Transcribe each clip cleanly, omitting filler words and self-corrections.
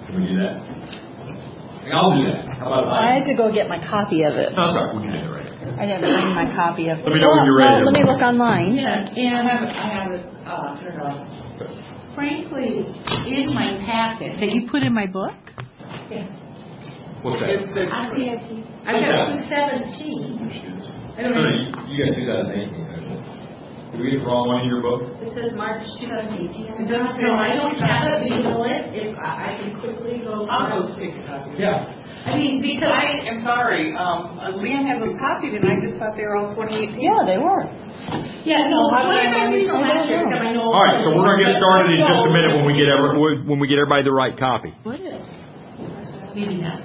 Can we do that? I'll do that. How about I had to go get my copy of it. No, sorry, we can do it right here. I didn't bring my copy of it. Let me know when you're ready. Let me look online. Yeah, and I have it turned off. Frankly, in my packet that you put in my book. Yeah. What's that? I got 217. I don't know. You got 2018. Did we get the wrong one in your book? It says March 2018. No, I don't have it. But you know what? If I can quickly go. I'll go take a copy. Yeah. I mean, because I am sorry. Leanne had those copied, and I just thought they were all 2018. Yeah, they were. Yeah, no. All right, so we're going to get started in just a minute when we get everybody the right copy. What is? Maybe not.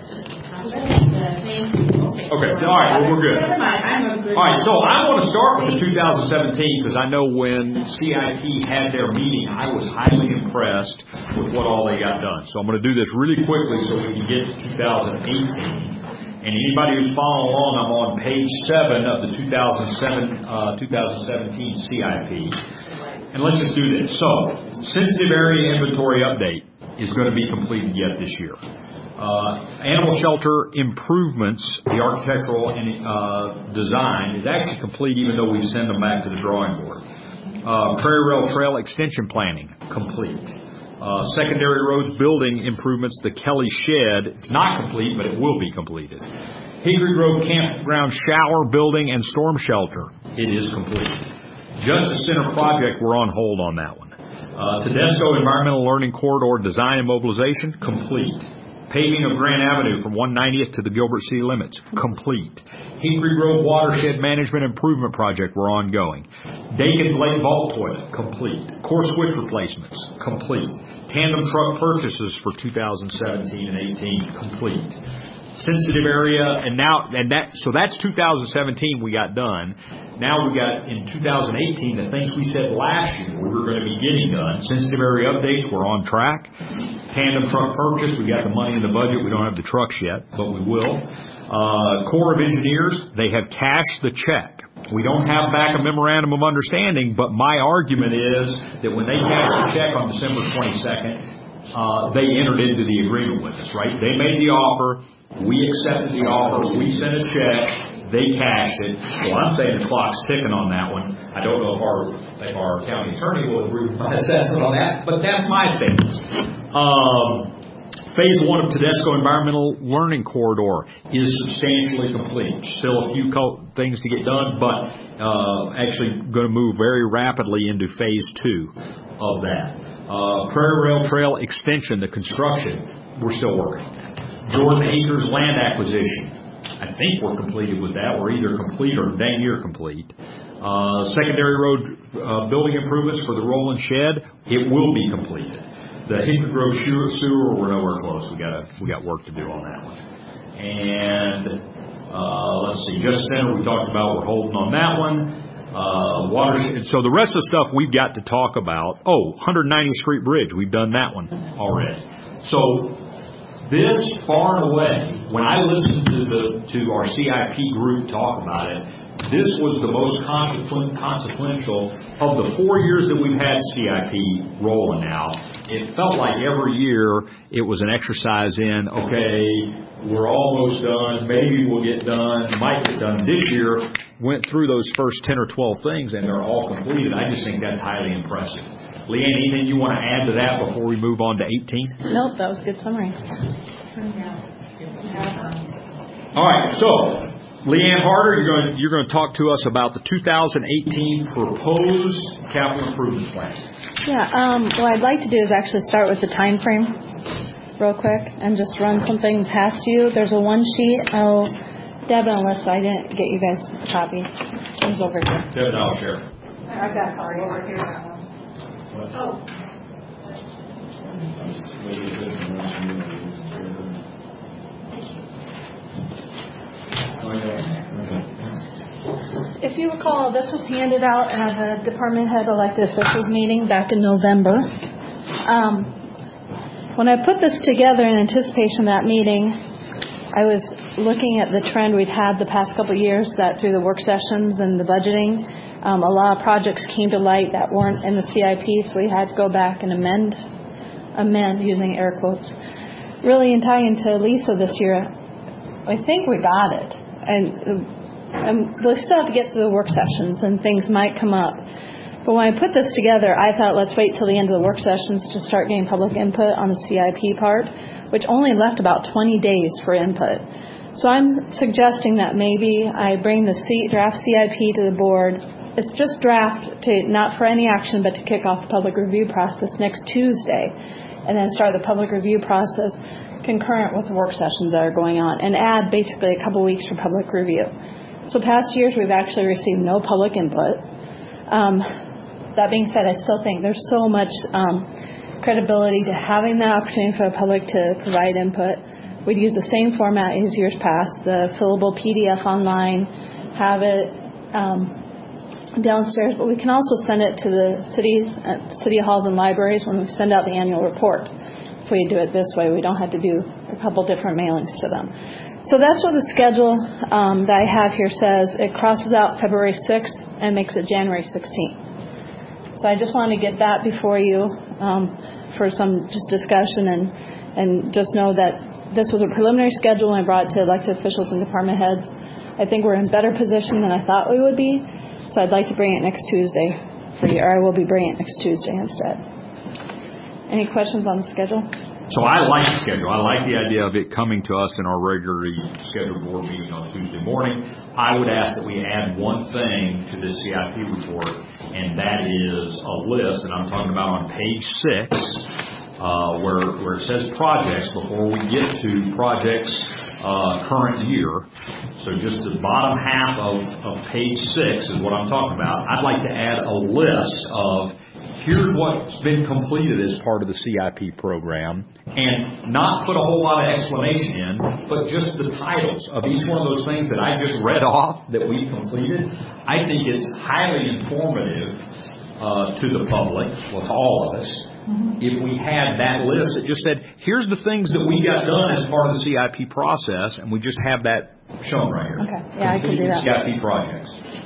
Okay, all right, well, we're good. Never mind, I'm a good. All right, so I want to start with the 2017 because I know when CIP had their meeting, I was highly impressed with what all they got done. So I'm going to do this really quickly so we can get to 2018. And anybody who's following along, I'm on page 7 of the 2017 CIP. And let's just do this. So, sensitive area inventory update is going to be completed yet this year. Animal shelter improvements, the architectural and design is actually complete even though we send them back to the drawing board. Prairie Rail Trail extension planning, complete. Secondary roads building improvements, the Kelly Shed, it's not complete, but it will be completed. Hickory Grove Campground shower building and storm shelter, it is complete. Justice Center project, we're on hold on that one. Tedesco Environmental Learning Corridor design and mobilization, complete. Paving of Grand Avenue from 190th to the Gilbert City limits, complete. Hickory Grove Watershed Management Improvement Project, we're ongoing. Dakin's Lake Vault Toilet, complete. Core switch replacements, complete. Tandem truck purchases for 2017 and 18, complete. Sensitive area, so that's 2017 we got done. Now we got in 2018 the things we said last year we were going to be getting done. Sensitive area updates, we're on track. Tandem truck purchase, we got the money in the budget. We don't have the trucks yet, but we will. Corps of Engineers, they have cashed the check. We don't have back a memorandum of understanding, but my argument is that when they cashed the check on December 22nd, they entered into the agreement with us, right? They made the offer. We accepted the offer. We sent a check. They cashed it. Well, I'm saying the clock's ticking on that one. I don't know if our county attorney will agree with my assessment on that, but that's my statement. Phase 1 of Tedesco Environmental Learning Corridor is substantially complete. Still a few things to get done, but actually going to move very rapidly into Phase 2 of that. Prairie Rail Trail Extension, the construction, we're still working on that. Jordan Acres land acquisition, I think we're completed with that. We're either complete or dang near complete. Secondary road building improvements for the Roland Shed, it will be completed. The Hickory Grove sewer, we're nowhere close. We got work to do on that one. And let's see, Justice Center we talked about. We're holding on that one. Watershed. So the rest of the stuff we've got to talk about. 190th Street Bridge, we've done that one already. So this far and away, when I listened to our CIP group talk about it, this was the most consequential of the 4 years that we've had CIP rolling now. It felt like every year it was an exercise in, okay, we're almost done, maybe we'll get done, might get done. This year went through those first 10 or 12 things and they're all completed. I just think that's highly impressive. Leanne, anything you want to add to that before we move on to 18? Nope, that was a good summary. All right, so Leanne Harder, you're going to talk to us about the 2018 proposed capital improvement plan. Yeah, what I'd like to do is actually start with the time frame real quick and just run something past you. There's a one sheet. Deb and Alyssa, I didn't get you guys a copy. It was over here. Deb, I'll share. I've got sorry over here. What? Oh. If you recall, this was handed out at a department head elected officials meeting back in November. When I put this together in anticipation of that meeting, I was looking at the trend we'd had the past couple of years, that through the work sessions and the budgeting, a lot of projects came to light that weren't in the CIP, so we had to go back and amend using air quotes. really in tying to Lisa this year, I think we got it. And we'll still have to get through the work sessions and things might come up. But when I put this together, I thought let's wait till the end of the work sessions to start getting public input on the CIP part, which only left about 20 days for input. So I'm suggesting that maybe I bring the draft CIP to the board. It's just draft, not for any action, but to kick off the public review process next Tuesday, and then start the public review process concurrent with the work sessions that are going on, and add basically a couple weeks for public review. So past years, we've actually received no public input. That being said, I still think there's so much credibility to having the opportunity for the public to provide input. We'd use the same format as years past, the fillable PDF online, have it downstairs, but we can also send it to the city halls and libraries when we send out the annual report. If we do it this way, we don't have to do a couple different mailings to them. So that's what the schedule that I have here says. It crosses out February 6th and makes it January 16th. So I just wanted to get that before you for some just discussion and just know that this was a preliminary schedule and I brought it to elected officials and department heads. I think we're in better position than I thought we would be. So I'd like to bring it next Tuesday for you, or I will be bringing it next Tuesday instead. Any questions on the schedule? So I like the schedule. I like the idea of it coming to us in our regularly scheduled board meeting on Tuesday morning. I would ask that we add one thing to this CIP report, and that is a list, and I'm talking about on page 6, where it says projects before we get to projects current year. So just the bottom half of page 6 is what I'm talking about. I'd like to add a list of here's what's been completed as part of the CIP program, and not put a whole lot of explanation in, but just the titles of each one of those things that I just read off that we completed. I think it's highly informative to the public, well, to all of us, if we had that list that just said, here's the things that we got done as part of the CIP process, and we just have that shown right here. Okay, yeah, I can do that. CIP projects.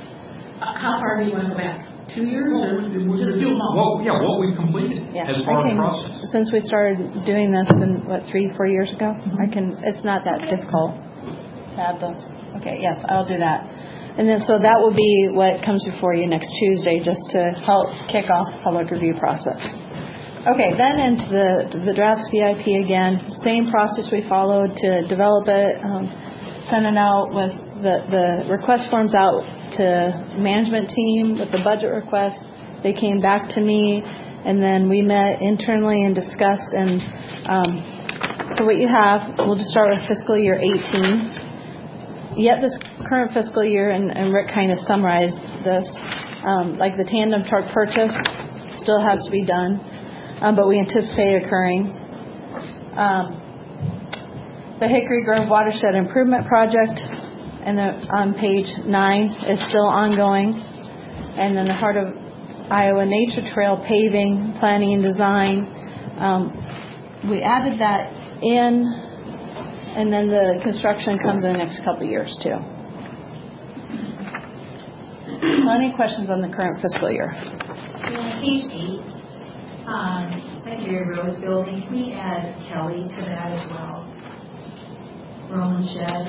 How far do you want to go back? 2 years, or just do them all? Well, yeah, what we completed as part of the process. Since we started doing this, 3-4 years ago, it's not that difficult to add those. Okay, yes, I'll do that. And then, so that will be what comes before you next Tuesday, just to help kick off the public review process. Okay, then into the draft CIP again, same process we followed to develop it, send it out with the request forms out to management team with the budget request. They came back to me, and then we met internally and discussed. And so what you have, we'll just start with fiscal year 18. Yet this current fiscal year, and Rick kind of summarized this, like the tandem truck purchase still has to be done. But we anticipate occurring. The Hickory Grove Watershed Improvement Project, and on page 9, is still ongoing. And then the Heart of Iowa Nature Trail paving, planning and design. We added that in, and then the construction comes in the next couple of years too. So any questions on the current fiscal year? On page 8. Secondary roads building, can we add Kelly to that as well? Roland Shed.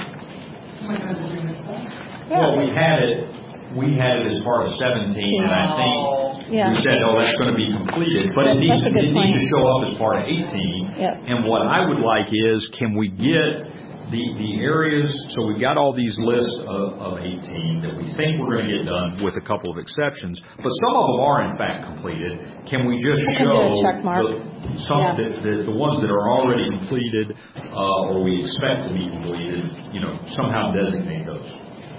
Well, we had it as part of 17, and I think we said, that's going to be completed, but it needs to show up as part of 18. Yep. And what I would like is, can we get the areas, so we've got all these lists of 18 that we think we're going to get done with a couple of exceptions, but some of them are in fact completed. Can we just show the ones that are already completed or we expect to be completed, somehow designate those?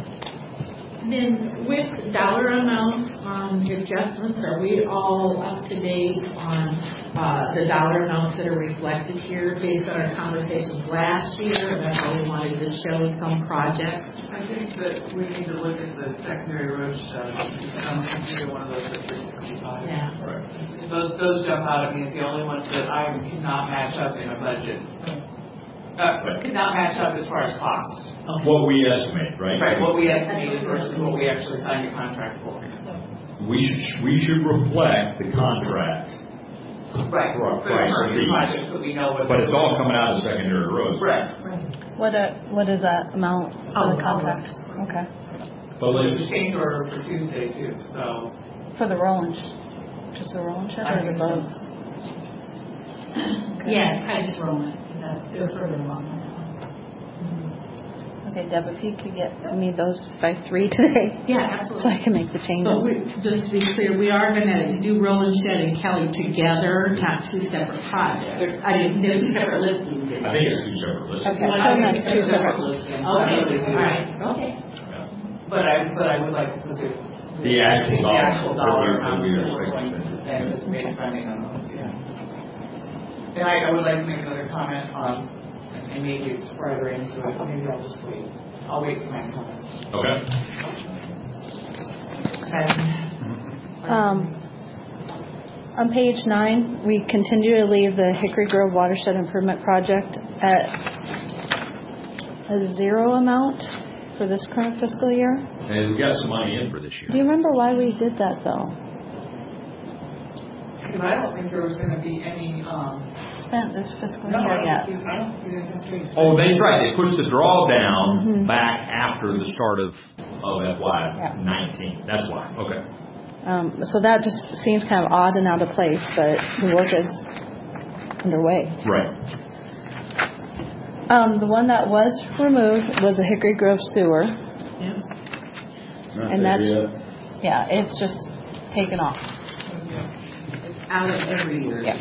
Then with dollar amounts on adjustments, are we all up to date on the dollar amounts that are reflected here based on our conversations last year? That's why we wanted to show some projects. I think that we need to look at the secondary road stuff. Consider one of those at 365. Yeah. Right. Those jump out at me as the only ones that I could not match up in a budget. Could not match up as far as cost. Okay. What we estimate, right? Right, what we estimated versus what we actually signed a contract for. We should reflect the contract Right. Right, For the right, so permanent these- project, so we know what. But it's all coming out of secondary roads. Right. What is that amount for the contract? Okay. But There's let's, a change order for Tuesday too, so. For the Roland, just the Roland shed I or the think so. boat? Yeah, I just roll it. They're further along. Okay, Deb, if you could get me those by 3 today, Yeah, so absolutely. I can make the changes. So just to be clear, we are going to do Roland Shed and Kelly together, not two separate projects. I mean, they're two separate listings. I think it's 2 separate lists. Okay, so that's 2 separate. Okay, all right. Okay. But I would like to put The actual the actual dollar that amount we that are we're going to anticipate spending on those, yeah. And I would like to make another comment on, and maybe it's further into it, maybe I'll just wait. I'll wait for my comments. Okay. On page 9, we continue to leave the Hickory Grove Watershed Improvement Project at a 0 amount for this current fiscal year. And we got some money in for this year. Do you remember why we did that, though? Because I don't think there was going to be any, Spent this fiscal no, year yet. I don't think there's any. Oh, that's right. They pushed the drawdown back after the start of FY19. That's why. Okay. So that just seems kind of odd and out of place, but the work is underway. Right. The one that was removed was the Hickory Grove Sewer, and that's it's just taken off. Out of every year. Yep.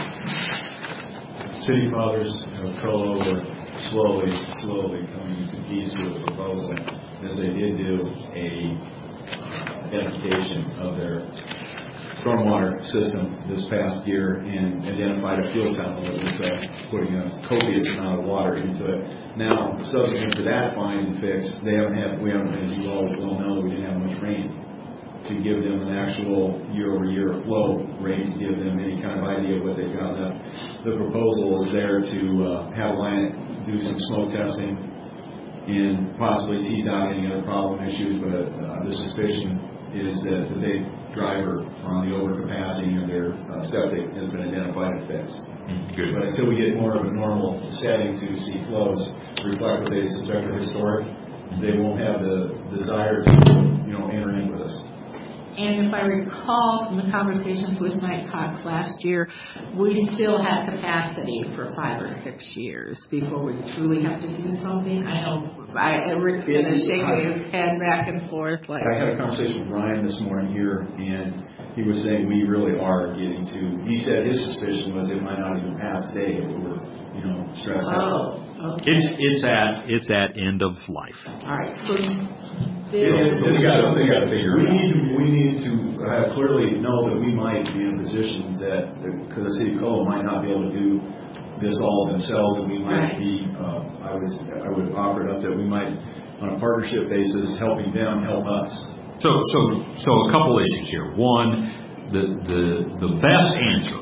City fathers of Colo were slowly coming to peace with the proposal, as they did do a identification of their stormwater system this past year and identified a fuel tunnel that was putting a copious amount of water into it. Now, subsequent to that find and fix, we haven't, as you all well know, we didn't have much rain to give them an actual year-over-year flow rate, to give them any kind of idea of what they've got left. The proposal is there to have Atlantic do some smoke testing and possibly tease out any other problem issues, but the suspicion is that the big driver on the overcapacity of their septic has been identified and fixed. Good. But until we get more of a normal setting to see flows reflect what they suspect are historic, they won't have the desire to, enter in with us. And if I recall from the conversations with Mike Cox last year, we still have capacity for 5 or 6 years before we truly have to do something. I know Rick's kind of shaking his head back and forth like. I had a conversation with Ryan this morning here, and he was saying we really are getting to. He said his suspicion was it might not even pass today if we were, stressed out. Oh, okay. It's at end of life. All right. So They got to figure it out. We need to clearly know that we might be in a position that because the city of Colo might not be able to do this all themselves, and we might be. I would offer it up that we might, on a partnership basis, helping them help us. So a couple issues here. One, the best answer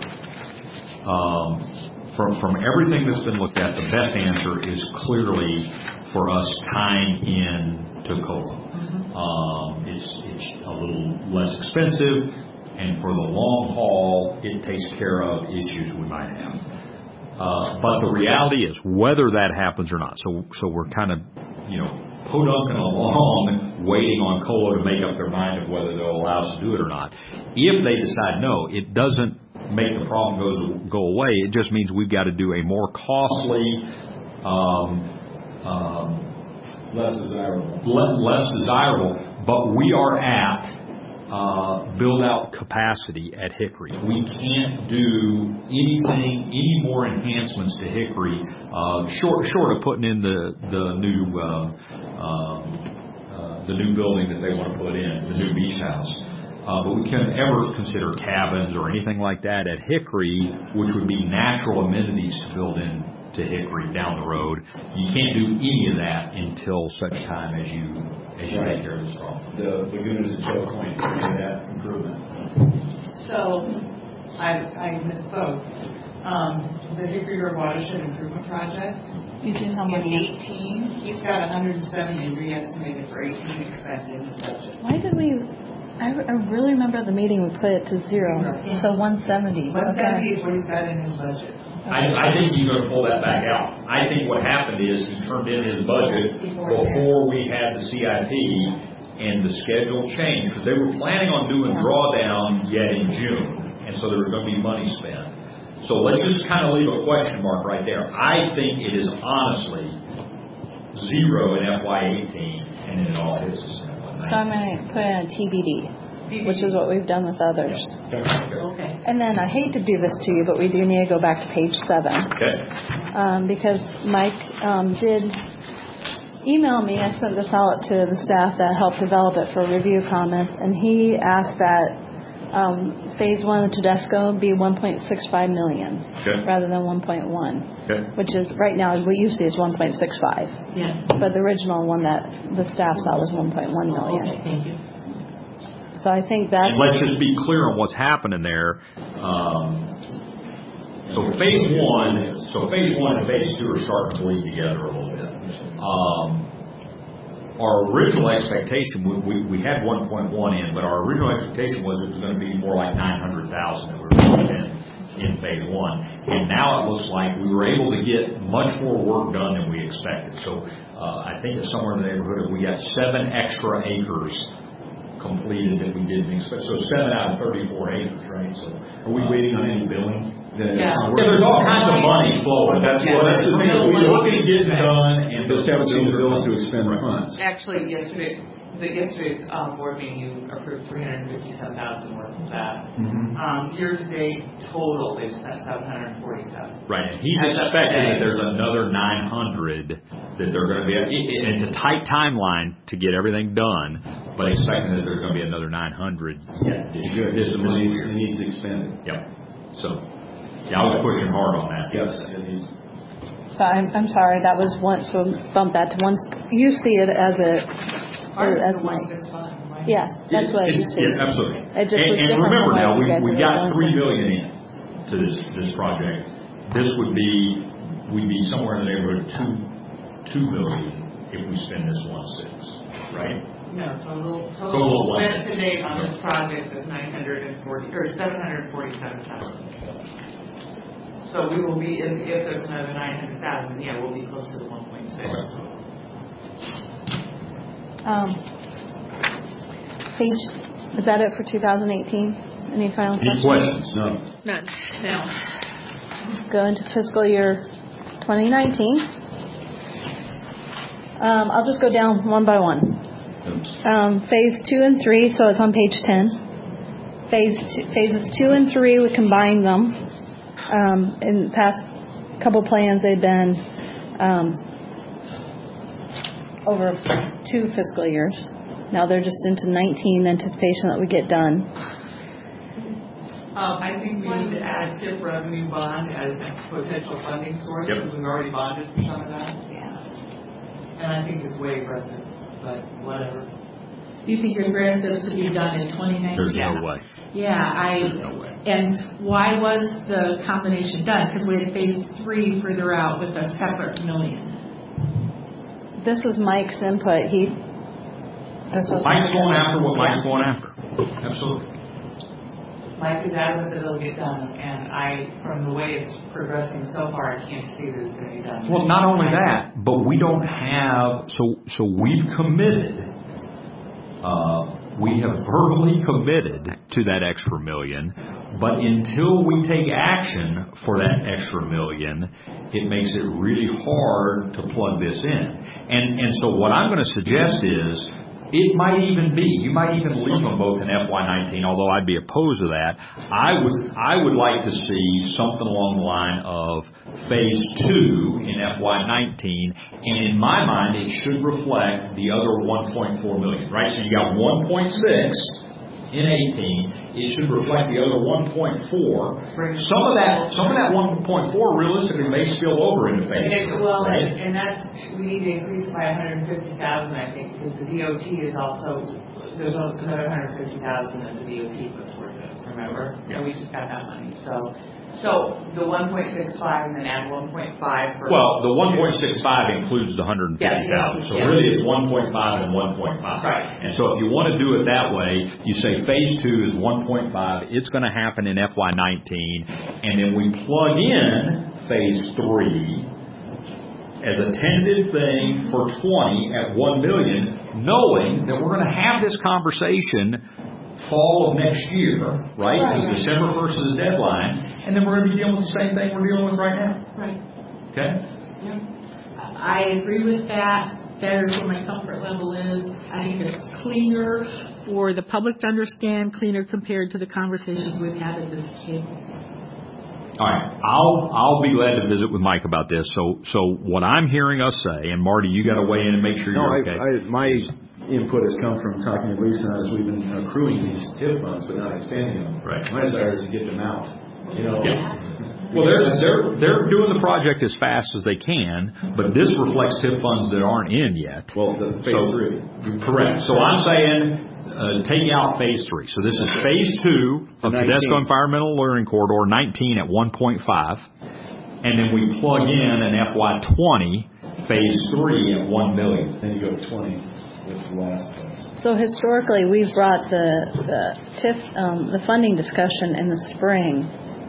from everything that's been looked at, the best answer is clearly for us tying in to Colo. It's a little less expensive, and for the long haul, it takes care of issues we might have. But the reality is, whether that happens or not, so we're kind of, podunking along, waiting on Colo to make up their mind of whether they'll allow us to do it or not. If they decide no, it doesn't make the problem go away. It just means we've got to do a more costly, Less desirable. Less desirable, but we are at build out capacity at Hickory. We can't do any more enhancements to Hickory, short of putting in the new building that they want to put in, the new beach house. But we can't ever consider cabins or anything like that at Hickory, which would be natural amenities to build in to Hickory down the road. You can't do any of that until such time as you take care of this problem. The lagoon is a choke point for that improvement. So, I misspoke. The Hickory Grove Watershed Improvement Project, You do how in many? 18, he's got 170 re-estimated for 18 expense in his budget. Why did we I really remember the meeting we put it to 0, so 170. 170 is what he's got in his budget. I think he's going to pull that back out. I think what happened is he turned in his budget before we had the CIP, and the schedule changed because they were planning on doing drawdown yet in June, and so there was going to be money spent. So let's just kind of leave a question mark right there. I think it is honestly 0 in FY18, and then it all hits us in FY19. So I'm going to put in a TBD. Which is what we've done with others. Okay. And then I hate to do this to you, but we do need to go back to page 7. Okay. Because Mike did email me. I sent this out to the staff that helped develop it for review comments, and he asked that phase 1 of Tedesco be $1.65 million rather than 1.1, which is right now what you see is 1.65. Yeah. But the original one that the staff saw was 1.1 million. Okay, thank you. So I think that's... And let's just be clear on what's happening there. So phase one and phase 2 are starting to bleed together a little bit. Our original expectation, we had 1.1 in, but our original expectation was it was going to be more like 900,000 that we were going to spend in phase 1. And now it looks like we were able to get much more work done than we expected. So I think it's somewhere in the neighborhood of we got 7 extra acres completed that we didn't expect. So 7 out of 34 acres, right? So are we waiting on any billing? Yeah, there's all kinds of money flowing. That's the thing. We look at getting done, and just haven't seen the bills to expend the funds. Actually, yesterday's board meeting, you approved $357,000 worth of that. Year to date total is $747,000. Right, and he's expecting that there's another 900 that they're going to be. And it's a tight timeline to get everything done, but expecting that there's going to be another 900. This needs expanded. Yep. So, yeah, I was pushing hard on that. Yes, it needs. So I'm sorry, that was one. So bump that to one. You see it as as my. Yeah, that's what you see. Yeah, absolutely. It just was and remember now, we got $3 million in to this project. This would be we'd be somewhere in the neighborhood of $2 million if we spend this 1.6, right? No, so total spent to date on this project is $747,000. So we will be if there's another 900,000, yeah, we'll be close to the 1.6. Page, is that it for 2018? Any final questions? No. None. No. Go into fiscal year 2019. I'll just go down one by one. Phase 2 and 3, so it's on page 10. Phases 2 and 3, we combined them. In the past couple plans, they've been over 2 fiscal years. Now they're just into 19 anticipation that we get done. I think we need to add TIP revenue bond as a potential funding source because we've already bonded for some of that. Yeah. And I think it's way aggressive, but whatever. Do you think you're aggressive to be done in 2019? There's no way. Yeah, There's no way. And why was the combination done? Because we had phase 3 further out with a separate million. This was Mike's input. Mike's going after what Mike's going after. Absolutely. Mike is adamant that it'll get done, and from the way it's progressing so far, I can't see this going to be done. Well, not only that, but we don't have. So we've committed. We have verbally committed to that extra million, but until we take action for that extra million, it makes it really hard to plug this in. And so what I'm going to suggest is, it might even be, you might even leave them both in FY19, although I'd be opposed to that. I would like to see something along the line of phase 2 in FY19, and in my mind, it should reflect the other 1.4 million, right? So you got 1.6 in 18, it should reflect the other 1.4. Some of that 1.4 realistically may spill over into phase 2. Well, right? and that's, we need to increase it by 150,000, I think, because the DOT is also, there's another 150,000 that the DOT put toward this, remember? Yeah. And we just got that money. So So the 1.65 and then add 1.5 for. Well, the 1.65 includes the 150,000. So really it's 1.5 and 1.5. Right. And so if you want to do it that way, you say phase 2 is 1.5. It's going to happen in FY19. And then we plug in phase 3 as a tentative thing for 20 at 1 million, knowing that we're going to have this conversation fall of next year, right? Because December 1st is the deadline, and then we're going to be dealing with the same thing we're dealing with right now. Right. Okay? Yeah. I agree with that. That is where my comfort level is. I think it's cleaner for the public to understand, cleaner compared to the conversations we've had at this table. All right. I'll be glad to visit with Mike about this. So what I'm hearing us say, and Marty, you got to weigh in and make sure you're okay. My input has come from talking to Lisa and as we've been accruing these TIF funds but not expanding them. Right. My desire is to get them out. Yeah. Well, they're doing the project as fast as they can, but this reflects TIF funds that aren't in yet. Well, the phase 3. Correct. So I'm saying take out phase 3. So this is phase 2 of Tedesco Environmental Learning Corridor 19 at 1.5, and then we plug in an FY20 phase 3 at 1 million. Then you go to 20. The last place. So historically, we've brought the TIF, the funding discussion in the spring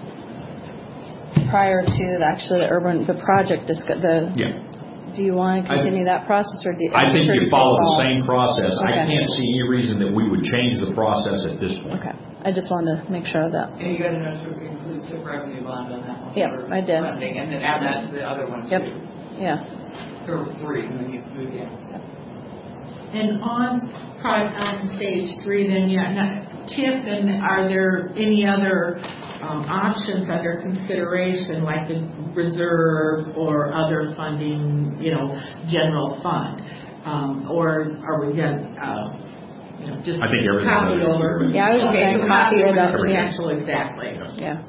prior to the project discussion. Yeah. Do you want to continue that process, or do you? I think you follow the same process. Okay. I can't see any reason that we would change the process at this point. Okay. I just wanted to make sure of that. And you got to know to include TIF revenue bond on that one. Yep, I did. Funding, and then add that to the other one Yep. too. Yeah. Or 3, and then you move in. And on stage 3, then, TIF, and are there any other options under consideration, like the reserve or other funding, general fund? Or are we going to, just I think everything copy is. over? Yeah, I was just saying copy it up. The actual exactly. Yeah.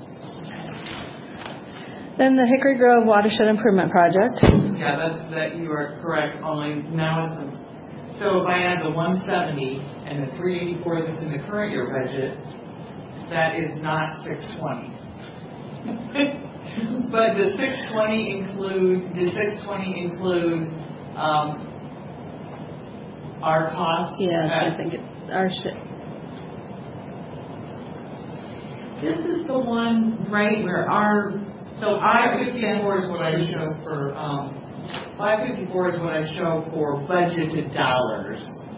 Then the Hickory Grove Watershed Improvement Project. Yeah, that you are correct. Only now it's so if I add the 170 and the 384 that's in the current year budget, that is not 620. But did 620 include our costs? Yes, I think our This is the one, right, where So 554 is what I show for 554 is what I show for budgeted dollars.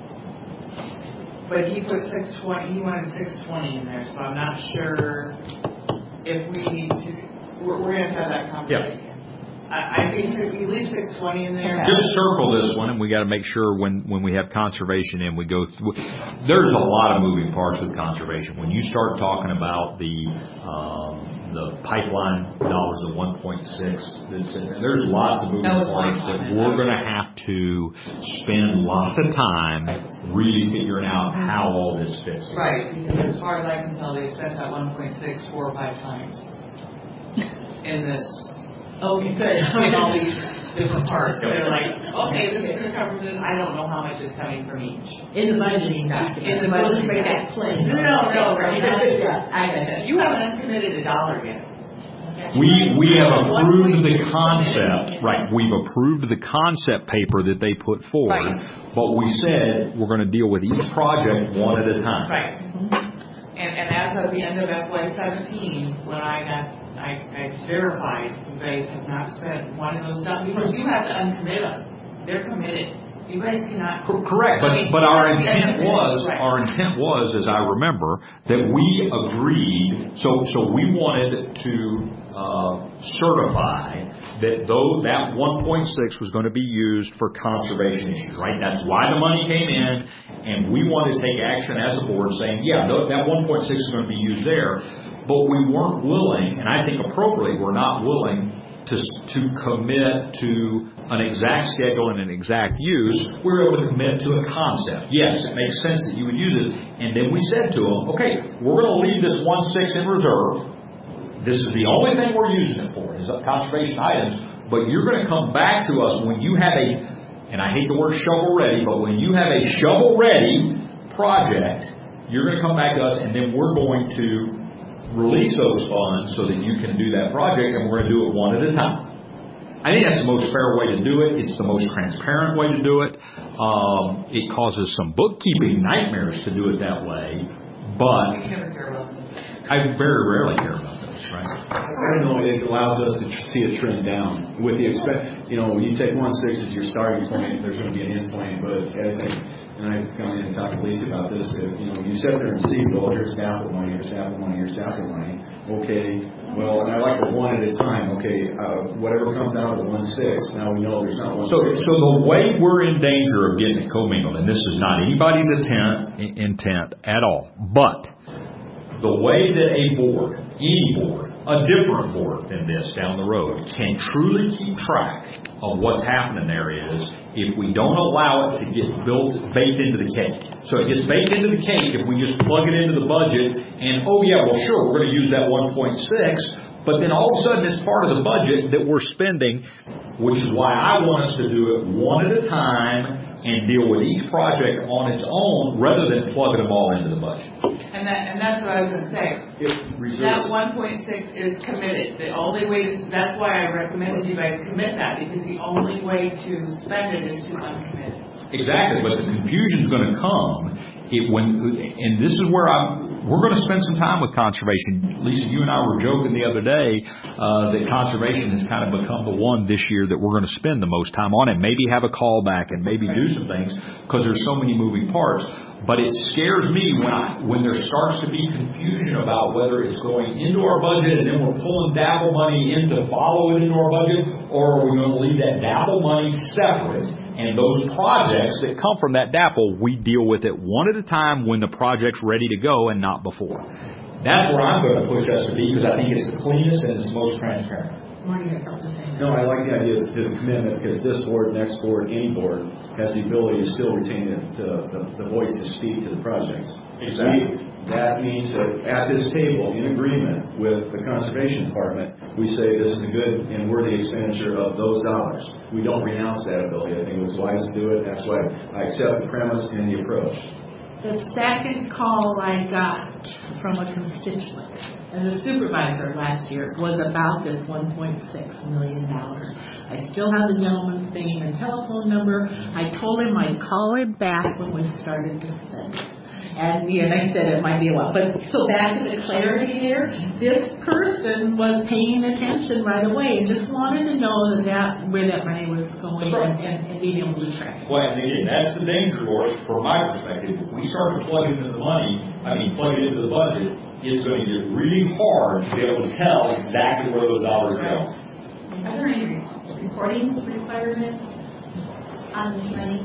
But he put 620. He wanted 620 in there, so I'm not sure if we need to. We're going to have that conversation. Yeah. I think if we leave 620 in there. Just circle this one, and we got to make sure when we have conservation in, we go through. There's a lot of moving parts with conservation. When you start talking about the pipeline dollars of 1.6, there's lots of moving parts that we're going to have to spend lots of time really figuring out how all this fits. Right, because as far as I can tell, they spent that 1.6 4 or 5 times in this. Okay, good. In all these different parts. So they're like, okay, this is going to cover this. I don't know how much is coming from each. In the budgeting document. In the budgeting document. No, right. I got it. You haven't uncommitted $1 yet. We have approved the concept, right? We've approved the concept paper that they put forward, but we said we're going to deal with each project one at a time. Right. And as of the end of FY17, when I verified you guys have not spent one of those dollars, because you have to uncommit them. They're committed. You guys cannot. Correct, but our intent was, as I remember, that we agreed. So we wanted to certify that that 1.6 was going to be used for conservation issues, right? That's why the money came in, and we wanted to take action as a board saying, yeah, that 1.6 is going to be used there. But we weren't willing, and I think appropriately, we're not willing to commit to an exact schedule and an exact use. We were able to commit to a concept. Yes, it makes sense that you would use it. And then we said to them, okay, we're going to leave this 1.6 in reserve. This is the only thing we're using it for, is conservation items. But you're going to come back to us when you have and I hate the word shovel-ready, but when you have a shovel-ready project, you're going to come back to us, and then we're going to release those funds so that you can do that project, and we're going to do it one at a time. I think that's the most fair way to do it. It's the most transparent way to do it. It causes some bookkeeping nightmares to do it that way, but You never care about this. I very rarely care about those, right? I don't know, it allows us to see a trend down. With the when you take 1.6 as your starting point, there's going to be an end point, but I think, and I've come in and talked to Lisa about this, you sit there and see, well, here's DAPL money, here's DAPL money, here's DAPL money. Okay, well, and I like it one at a time. Okay, whatever comes out of 1.6, now we know there's not 1.6. So the way we're in danger of getting it commingled, and this is not anybody's intent at all, but the way that a board, any board, a different board than this down the road, can truly keep track of what's happening there is if we don't allow it to get baked into the cake. So it gets baked into the cake if we just plug it into the budget and, oh yeah, well sure, we're going to use that 1.6, but then all of a sudden it's part of the budget that we're spending, which is why I want us to do it one at a time and deal with each project on its own rather than plugging them all into the budget. And that's what I was going to say. That 1.6 is committed. The only way that's why I recommended you guys commit that, because the only way to spend it is to uncommit it. Exactly, but the confusion's going to come and this is where we're going to spend some time with conservation. Lisa, you and I were joking the other day that conservation has kind of become the one this year that we're going to spend the most time on, and maybe have a callback and maybe do some things because there's so many moving parts. But it scares me when there starts to be confusion about whether it's going into our budget and then we're pulling DAPL money in to follow it into our budget, or are we going to leave that DAPL money separate, and those projects that come from that DAPL, we deal with it one at a time when the project's ready to go and not before. That's where I'm going to push us to be, because I think it's the cleanest and it's the most transparent. Marty has something to say. No, I like the idea of the commitment, because this board, next board, any board has the ability to still retain the voice to speak to the projects. Exactly. That means that at this table, in agreement with the Conservation Department, we say this is a good and worthy expenditure of those dollars. We don't renounce that ability. I think it was wise to do it. That's why I accept the premise and the approach. The second call I got from a constituent and the supervisor last year was about this $1.6 million. I still have the gentleman's name and telephone number. I told him I'd call him back when we started to spend it. And I said it might be a while. But so back to the clarity here, this person was paying attention right away and just wanted to know where that money was going and being able to track it. Well, and again, that's the danger, Lord, from my perspective. If we start to plug it into the budget, it's going to get really hard to be able to tell exactly where those dollars go. Are there any reporting requirements on this money?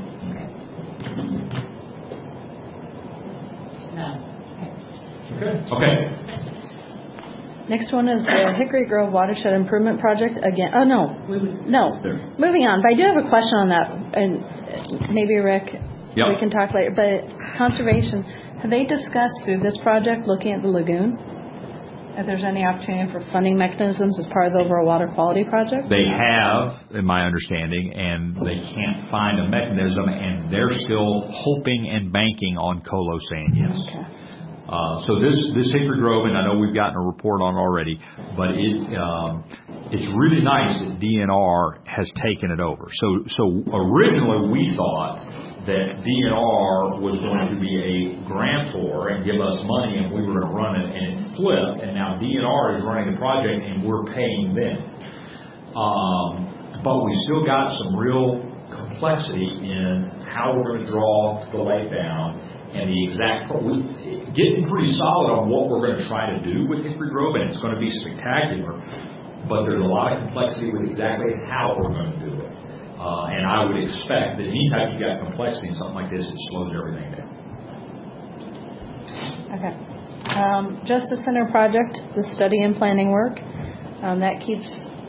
No. Okay. Next one is the Hickory Grove Watershed Improvement Project again. Oh, no. Moving on. But I do have a question on that, and maybe Rick, we can talk later. But conservation, have they discussed through this project looking at the lagoon? If there's any opportunity for funding mechanisms as part of the overall water quality project? They have, in my understanding, and they can't find a mechanism, and they're still hoping and banking on Colo saying yes. Okay. So this Hickory Grove, and I know we've gotten a report on it already, but it's really nice that DNR has taken it over. So originally we thought that DNR was going to be a grantor and give us money, and we were going to run it, and it flipped, and now DNR is running the project and we're paying them. But we still got some real complexity in how we're going to draw the lake down, and the exact, getting pretty solid on what we're going to try to do with Hickory Grove, and it's going to be spectacular, but there's a lot of complexity with exactly how we're going to do it. And I would expect that anytime you got complexity in something like this, it slows everything down. Okay. Justice Center project, the study and planning work, that keeps.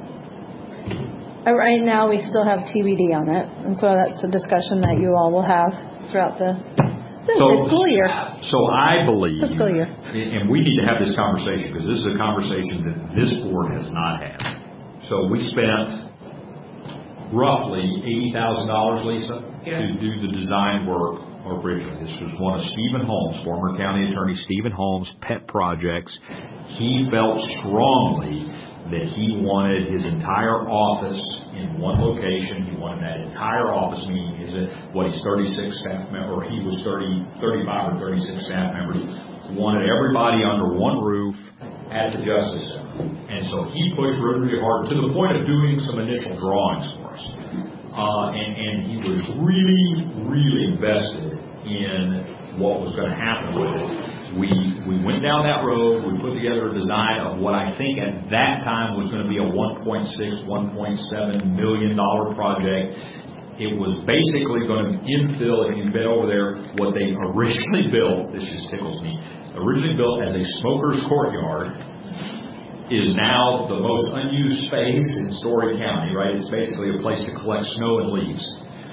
Right now, we still have TBD on it, and so that's a discussion that you all will have throughout the school year. So I believe, fiscal year, and we need to have this conversation, because this is a conversation that this board has not had. So we spent roughly $80,000, Lisa, to do the design work originally. This was one of Stephen Holmes, former county attorney Stephen Holmes' pet projects. He felt strongly that he wanted his entire office in one location. He wanted that entire office, meaning he's 36 staff members, or he was 35 or 36 staff members, wanted everybody under one roof at the Justice Center. And so he pushed really, really hard to the point of doing some initial drawings for us. And he was really, really invested in what was going to happen with it. We went down that road. We put together a design of what I think at that time was going to be a $1.6, $1.7 million project. It was basically going to infill, if you've been over there, what they originally built. This just tickles me. Originally built as a smoker's courtyard, is now the most unused space in Story County, right? It's basically a place to collect snow and leaves.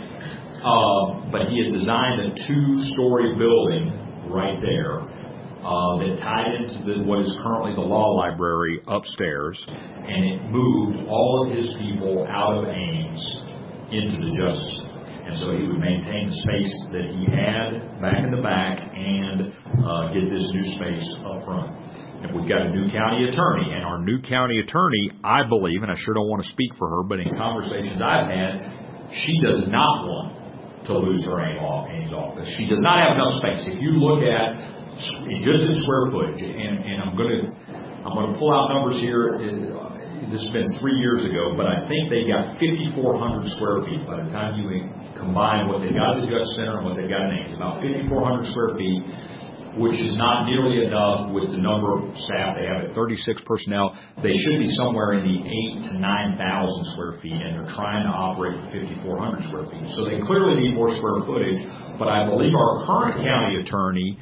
But he had designed a 2-story building right there that tied into what is currently the law library upstairs, and it moved all of his people out of Ames into the Justice Center. And so he would maintain the space that he had back in the back and get this new space up front. And we've got a new county attorney, and our new county attorney, I believe, and I sure don't want to speak for her, but in conversations I've had, she does not want to lose her Ames office. She does not have enough space. If you look at just in square footage, and I'm going to pull out numbers here. This has been 3 years ago, but I think they got 5,400 square feet by the time you combine what they got at the Justice Center and what they got in Ames. About 5,400 square feet, which is not nearly enough with the number of staff they have at 36 personnel. They should be somewhere in the 8,000 to 9,000 square feet, and they're trying to operate with 5,400 square feet. So they clearly need more square footage, but I believe our current county attorney,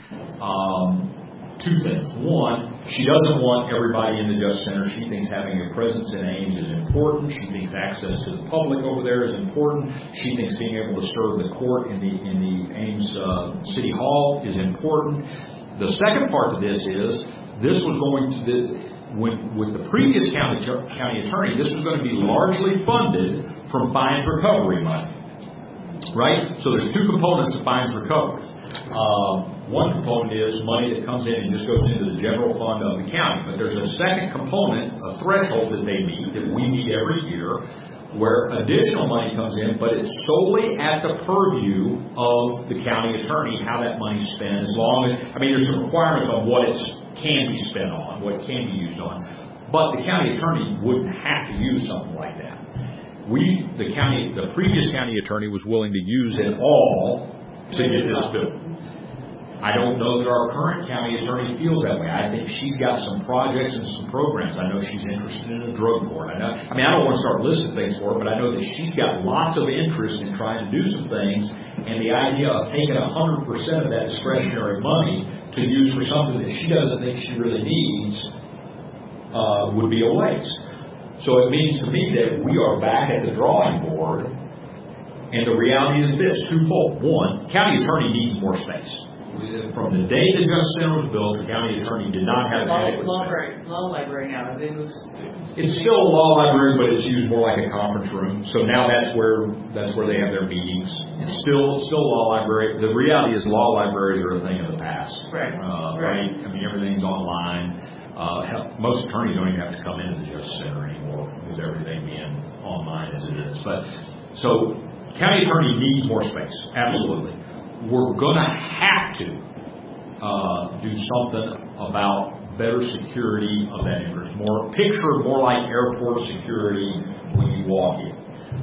two things. One, she doesn't want everybody in the Justice Center. She thinks having a presence in Ames is important. She thinks access to the public over there is important. She thinks being able to serve the court in the Ames City Hall is important. The second part of this is this was going to with the previous county attorney, this was going to be largely funded from fines recovery money, right? So there's two components to fines recovery. One component is money that comes in and just goes into the general fund of the county. But there's a second component, a threshold that they meet, that we meet every year, where additional money comes in, but it's solely at the purview of the county attorney how that money's spent. As long as, there's some requirements on what it can be spent on, what it can be used on. But the county attorney wouldn't have to use something like that. The previous county attorney was willing to use it all to get this built. I don't know that our current county attorney feels that way. I think she's got some projects and some programs. I know she's interested in a drug court. I don't want to start listing things for her, but I know that she's got lots of interest in trying to do some things, and the idea of taking 100% of that discretionary money to use for something that she doesn't think she really needs would be a waste. So it means to me that we are back at the drawing board, and the reality is this, twofold. One, county attorney needs more space. From the day the Justice Center was built, the county attorney did not have adequate space. Law library now. It's still a law library, but it's used more like a conference room. So now that's where they have their meetings. It's still a law library. The reality is law libraries are a thing of the past. Right. Right. Everything's online. Most attorneys don't even have to come into the Justice Center anymore with everything being online as it is. So county attorney needs more space. Absolutely. We're going to have to do something about better security of that interest. Picture more like airport security when you walk in.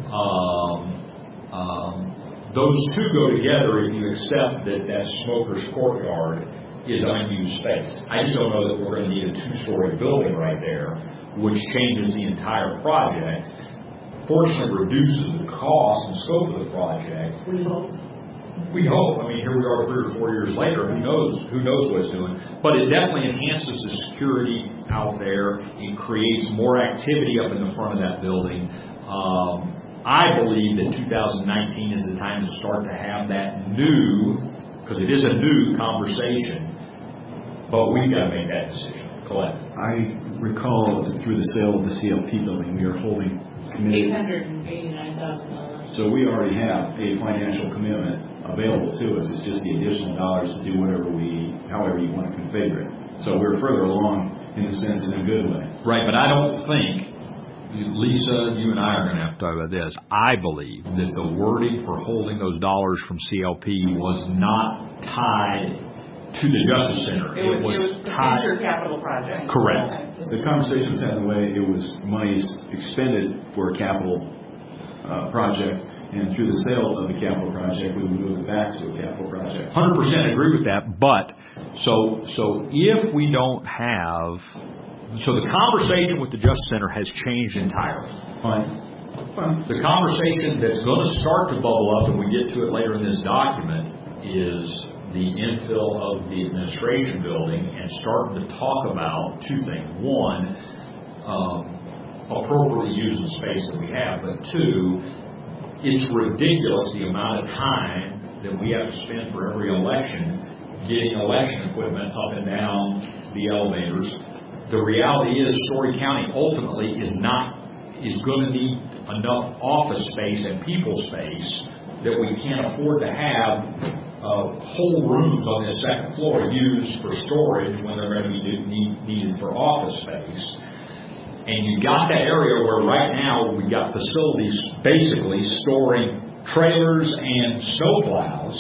Those two go together if you accept that smoker's courtyard is unused space. I just don't know that we're going to need a 2-story building right there, which changes the entire project. Fortunately, reduces the cost and scope of the project. We hope. Here we are 3 or 4 years later. Who knows what it's doing? But it definitely enhances the security out there. It creates more activity up in the front of that building. I believe that 2019 is the time to start to have that new, because it is a new conversation, but we've got to make that decision. Colette. I recall through the sale of the CLP building, we are holding committed. $889,000. So we already have a financial commitment available to us. It's just the additional dollars to do however you want to configure it. So we're further along in the sense in a good way. Right, but I don't think, Lisa, you and I are going to have to talk about this. I believe that the wording for holding those dollars from CLP was not tied to the Justice Center. It was tied. future capital project. Correct. The conversation was had in the way it was monies expended for a capital project, and through the sale of the capital project, we would move it back to a capital project. 100% agree with that, but so if we don't have, so the conversation with the Justice Center has changed entirely. Fine. The conversation that's going to start to bubble up, and we get to it later in this document, is the infill of the administration building and starting to talk about two things. One, appropriately using the space that we have, but two, it's ridiculous the amount of time that we have to spend for every election getting election equipment up and down the elevators. The reality is Story County ultimately is going to need enough office space and people space that we can't afford to have whole rooms on the second floor used for storage when they're going to be needed for office space. And you got that area where right now we got facilities basically storing trailers and snowplows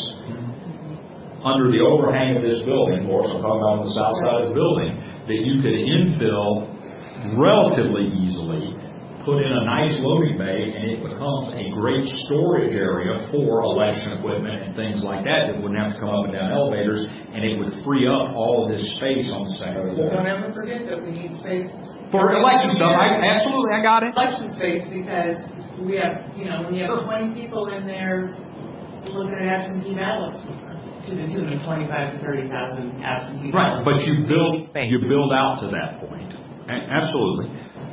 under the overhang of this building, or I'm talking about on the south side of the building, that you could infill relatively easily, put in a nice loading bay, and it becomes a great storage area for election equipment and things like that wouldn't have to come up and down elevators, and it would free up all of this space on the second floor. Don't ever forget that we need space. For election stuff, absolutely, I got it. Election space, because we have, when you have 20 people in there looking at absentee ballots, to the tune of 25 to 30,000 absentee ballots. Right, but you build out to that point. Absolutely.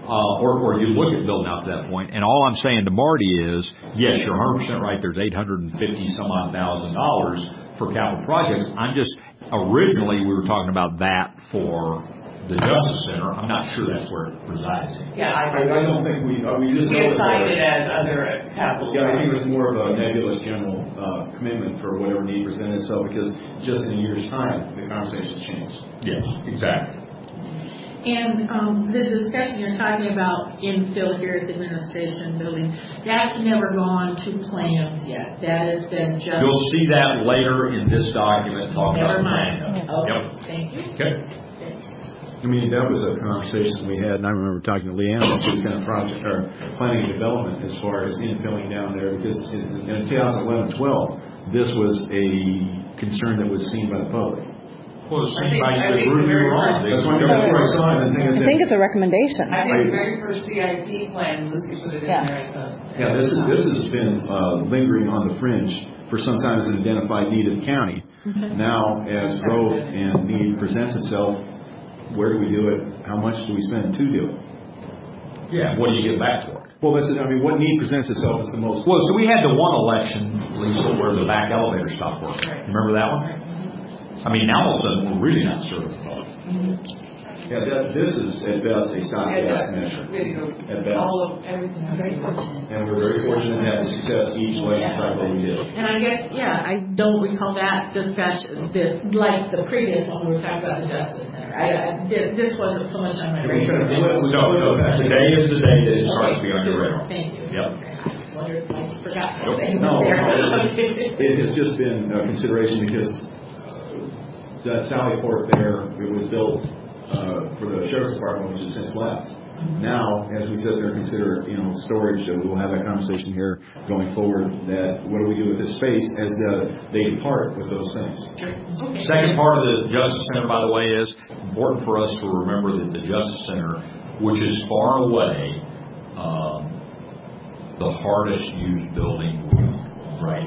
Or you look at building out to that point. And all I'm saying to Marty is, yes, you're 100% right. There's $850 some odd thousand for capital projects. Originally we were talking about that for the Justice Center. I'm not sure that's where it resides in. Yeah, I don't think we just assigned it as other capital. Yeah, I think it was more of a nebulous general commitment for whatever need presented itself, because just in a year's time the conversation's changed. Yes, exactly. And the discussion you're talking about infill here at the administration building, that's never gone to plans yet. That has been just... You'll see that later in this document talking Never about mind. plans. Okay, Yep. thank you. Okay. I mean, that was a conversation we had, and I remember talking to Leanne about this kind of project, or planning and development as far as infilling down there, because in 2011-12, this was a concern that was seen by the public. Well, it seemed like the group you were on. That's where I saw it. I think it's a recommendation. I think the very first CIP plan, Lucy put it in there as a... Yeah, this has been lingering on the fringe for some time as an identified need of the county. Now, as growth and need presents itself, where do we do it? How much do we spend to do it? Yeah, what do you get back for it? Well, what need presents itself is the most... Well, so we had the one election, Lisa, where the back elevator stopped working. Remember that one? I mean, now all of a sudden we're really not certain. Yeah, this is at best a stopgap measure. At best. All of everything. And we're very fortunate to have the success each election cycle we did. And I guess, I don't recall that discussion, like the previous one we were talking about the Justice Center. This wasn't so much on my radar. No. Today is the day that it starts to be on your radar. Thank you. Yep. I wondered if I forgot Nope. something. No, there. it has just been a consideration because that Sally Port there, it was built for the Sheriff's Department, which has since left. Now, as we sit there and consider, storage, we'll have that conversation here going forward, that what do we do with this space as they depart with those things. Second part of the Justice Center, by the way, is important for us to remember that the Justice Center, which is far away, the hardest used building, right?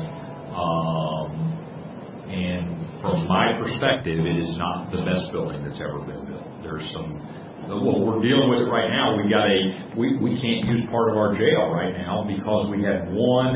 And from my perspective, it is not the best building that's ever been built. There's we're dealing with it right now. We can't use part of our jail right now because we had one.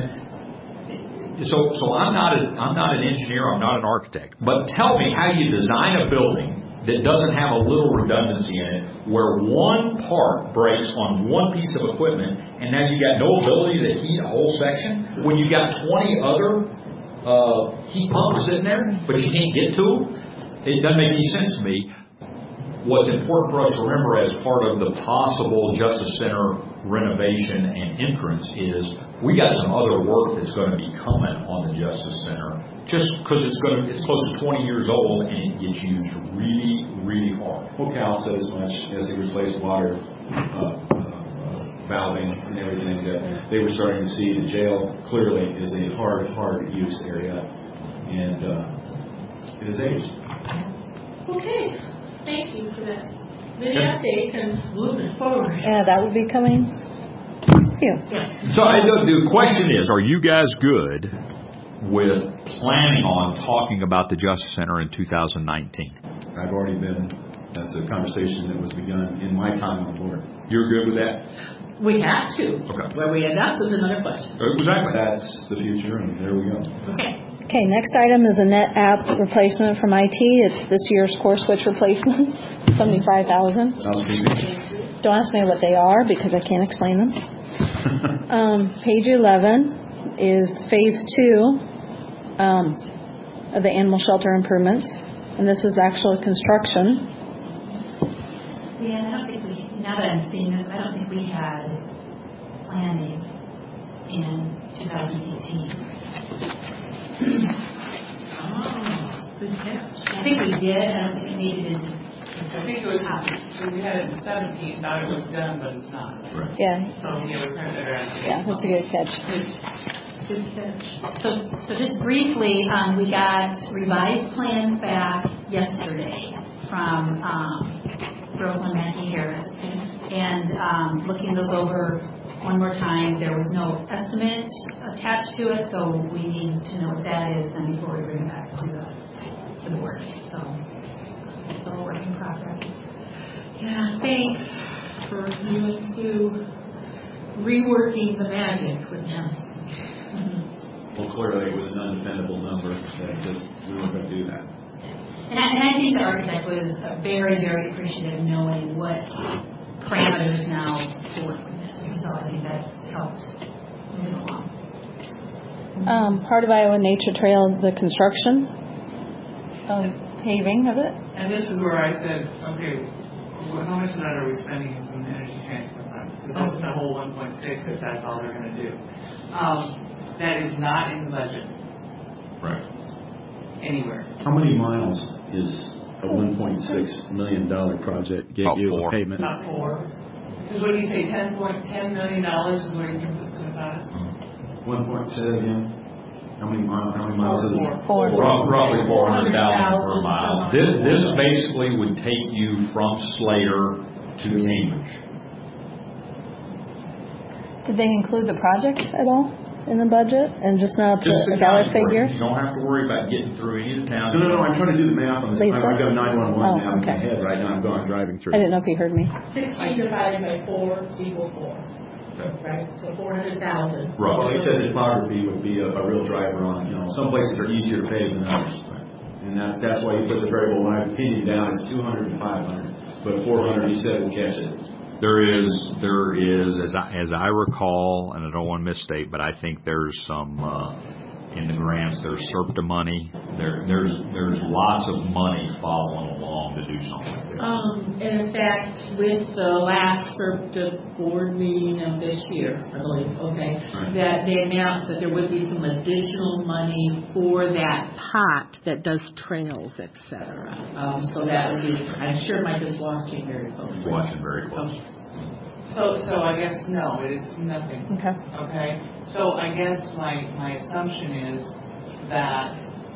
So I'm not an engineer. I'm not an architect. But tell me how you design a building that doesn't have a little redundancy in it, where one part breaks on one piece of equipment, and now you got no ability to heat a whole section when you got 20 other heat pumps sitting there, but you can't get to them? It doesn't make any sense to me. What's important for us to remember as part of the possible Justice Center renovation and entrance is we got some other work that's going to be coming on the Justice Center just because it's close to 20 years old and it gets used really, really hard. Well, Cal said as much as they replaced water valving and everything that they were starting to see the jail clearly is a hard use area, and it is aged. Okay, thank you for that mini update and moving forward. Yeah, that would be coming. So the question is, are you guys good with planning on talking about the Justice Center in 2019? I've already been. That's a conversation that was begun in my time on the board. You're good with that? We have to. Okay. Where we end up is another question. Exactly. That's the future, and there we go. Okay. Okay, next item is a net app replacement from IT. It's this year's core switch replacement, $75,000. Don't ask me what they are because I can't explain them. Page 11 is phase 2 of the animal shelter improvements, and this is actual construction. Yeah, I don't think now that I'm seeing this, I don't think we had planning in 2018. Good catch. I think we did. I don't think it made it into. I think it was, we had it in 17, thought it was done, but it's not. Right. Yeah, So, yeah, we're kind of yeah, that's a good catch. Good catch. So just briefly, we got revised plans back yesterday from Rosalind Mackey Harris, and looking those over one more time, there was no estimate attached to it, so we need to know what that is and before we bring it back to the board. So it's all work in progress. Yeah, thanks for you and Sue reworking the magic with them. Well, clearly it was an undefendable number. We weren't going to do that. And I think the architect was very, very appreciative knowing what parameters now to work with. So I think that helps move it along. Part of Iowa Nature Trail, the construction, paving of it. And this is where I said, okay, how much of that are we spending from the Energy Transfer Fund? Because that's the whole 1.6 if that's all they're going to do. That is not in the budget. Right. Anywhere. How many miles is a $1.6 million project get About you 4. a pavement? Not 4. Because what do you say, $10 million is what you think it's going to cost? 1. Say that again. How many miles is it? 4. Roughly $400,000 per mile. This basically would take you from Slater to Cambridge. Did they include the project at all in the budget and just not Just a the dollar county figure? portion. You don't have to worry about getting through any of the towns. No. I'm trying to do the math on this. Lisa? I've got a 911 map in okay. my head right now. I'm driving through. I didn't know if you heard me. 16 divided by 4 equals 4. Right? So 400,000. Right. Well, he said topography would be a real driver on, some places are easier to pave than others. And that's why he puts a variable, in my opinion, down as 200 and 500. But 400, he said, will catch it. There is, as I recall, and I don't want to misstate, but I think there's some in the grants. There's SERPTA money. There's lots of money following along to do something like this. And in fact, with the last SERPTA board meeting of this year, I believe, that they announced that there would be some additional money for that pot that does trails, etc. So that would be, I'm sure Mike is watching very closely. Watching very closely. So I guess no, it is nothing. Okay. Okay. So I guess my assumption is that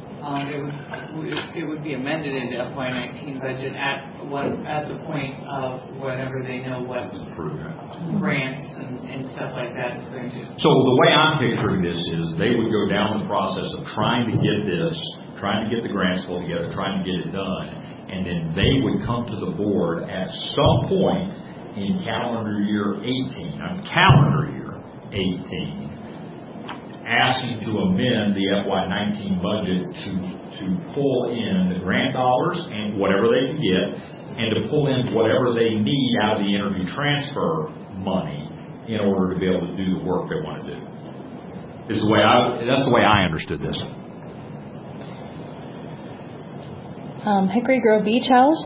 it would be amended into FY19 budget at the point of whenever they know what grants and stuff like that is going to. So the way I'm picturing this is they would go down the process of trying to get the grants pulled together, trying to get it done, and then they would come to the board at some point in calendar year 18, asking to amend the FY19 budget to pull in the grant dollars and whatever they can get, and to pull in whatever they need out of the Energy Transfer money in order to be able to do the work they want to do. That's the way I understood this. Hickory Grove Beach House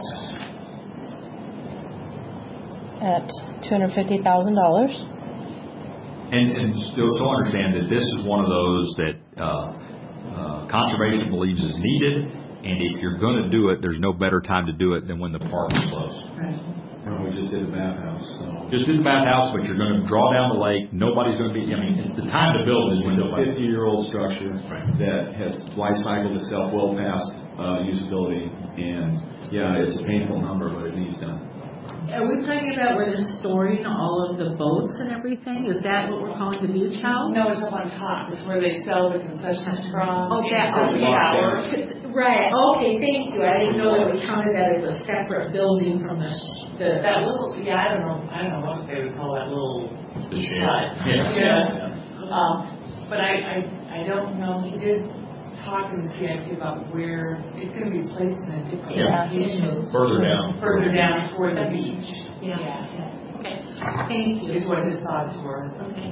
at $250,000. And so understand that this is one of those that conservation believes is needed, and if you're going to do it, there's no better time to do it than when the park is closed. Right. Well, we just did the bathhouse, so. Just did the bathhouse, but you're going to draw down the lake. Nobody's going to be. I mean, it's the time to build is when It's a nobody. 50-year-old structure that has life cycled itself well past usability, and yeah, it's a painful number, but it needs done. Are we talking about where they're storing all of the boats and everything? Is that what we're calling the beach house? No, it's up on top. It's where they sell the concessions from. Oh, that, and the okay. showers. Right, okay, thank you. I didn't know that we counted that as a separate building from the That little, I don't know what they would call that little The shed. hut. Yeah. But I don't know. He did talk to the CIP about where it's going to be placed in a different location. Further down. Further down toward the beach. Yeah. Okay, thank you. Is what his thoughts were. Okay.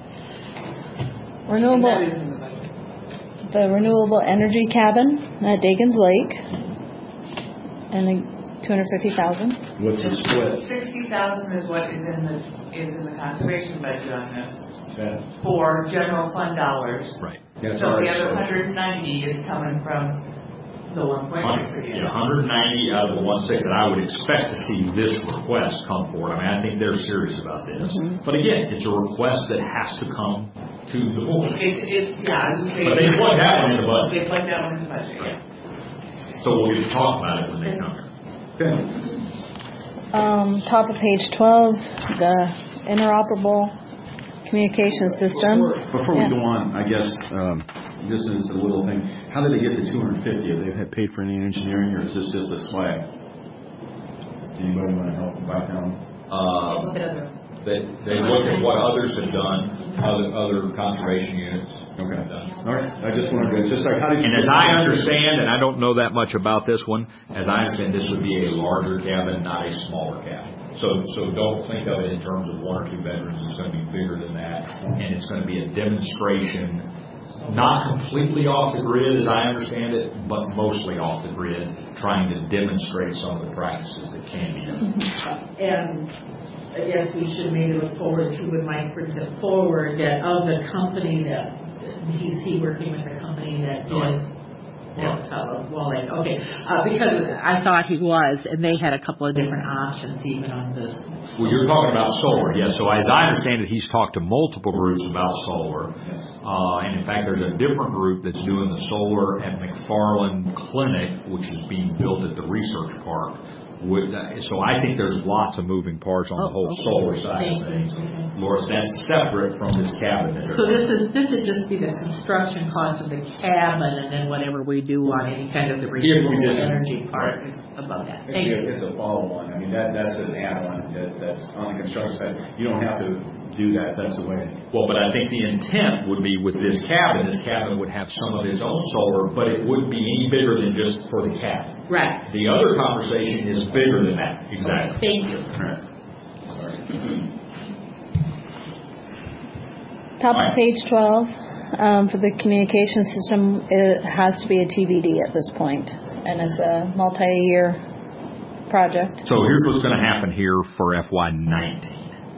And that is in the budget. The renewable energy cabin at Dagens Lake, and $250,000. What's the split? 60,000 is what is in the conservation budget on this Okay. for general fund dollars. Right. That's So the ours. other 190 is coming from the 1.6 again. 190 out of the 1.6, and I would expect to see this request come forward. I mean, I think they're serious about this. But again, it's a request that has to come to the board. It's I would say. But they plugged that one in the budget. They plugged that one in the budget, yeah. So we'll get to talk about it when they come here. Okay. Top of page 12, the interoperable communication system. Before we go on, I guess this is the little thing. How did they get the 250? Have they had paid for any engineering, or is this just a swag? Anybody want to help back down? They look at what others have done, other conservation units. Okay. All right. I just wanted to, just like, how did you... And as I understand, and I don't know that much about this one, as I understand, this would be a larger cabin, not a smaller cabin. So don't think of it in terms of 1 or 2 bedrooms. It's going to be bigger than that, and it's going to be a demonstration, not completely off the grid, as I understand it, but mostly off the grid, trying to demonstrate some of the practices that can be done. And I guess we should maybe look forward to when Mike brings it forward that of the company that he's working with the company that did Wallach. Okay, because I thought he was, and they had a couple of different options even on this. Well, you're talking about solar, yes. So as I understand it, he's talked to multiple groups about solar. Yes. And in fact, there's a different group that's doing the solar at McFarland Clinic, which is being built at the research park. So I think there's lots of moving parts on the whole solar side of things. Loris, that's separate from this cabin. So this would just be the construction cost of the cabin, and then whatever we do on any kind of the renewable energy part is above that. Thank you. It's a follow-on. I mean, that's an add-on that's on the construction side. You don't have to do that. That's the way. Well, but I think the intent would be with this cabin would have some of its own solar, but it wouldn't be any bigger than just for the cabin. Right. The other conversation is bigger than that. Exactly. Thank you. Top of page 12, for the communication system, it has to be a TBD at this point, and it's a multi-year project. So here's what's going to happen here for FY19.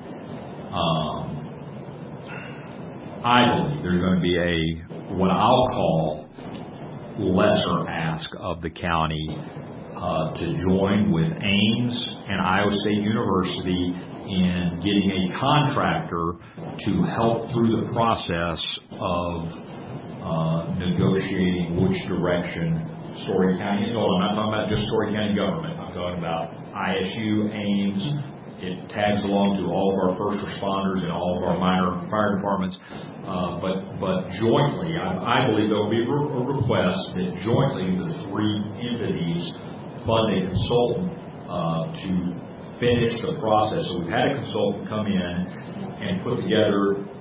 I believe there's going to be what I'll call lesser ask of the county to join with Ames and Iowa State University in getting a contractor to help through the process of negotiating which direction Story County. No, I'm not talking about just Story County government. I'm talking about ISU, Ames. It tags along to all of our first responders and all of our minor fire departments. But jointly, I believe there will be a request that jointly the 3 entities fund a consultant to finish the process. So we've had a consultant come in and put together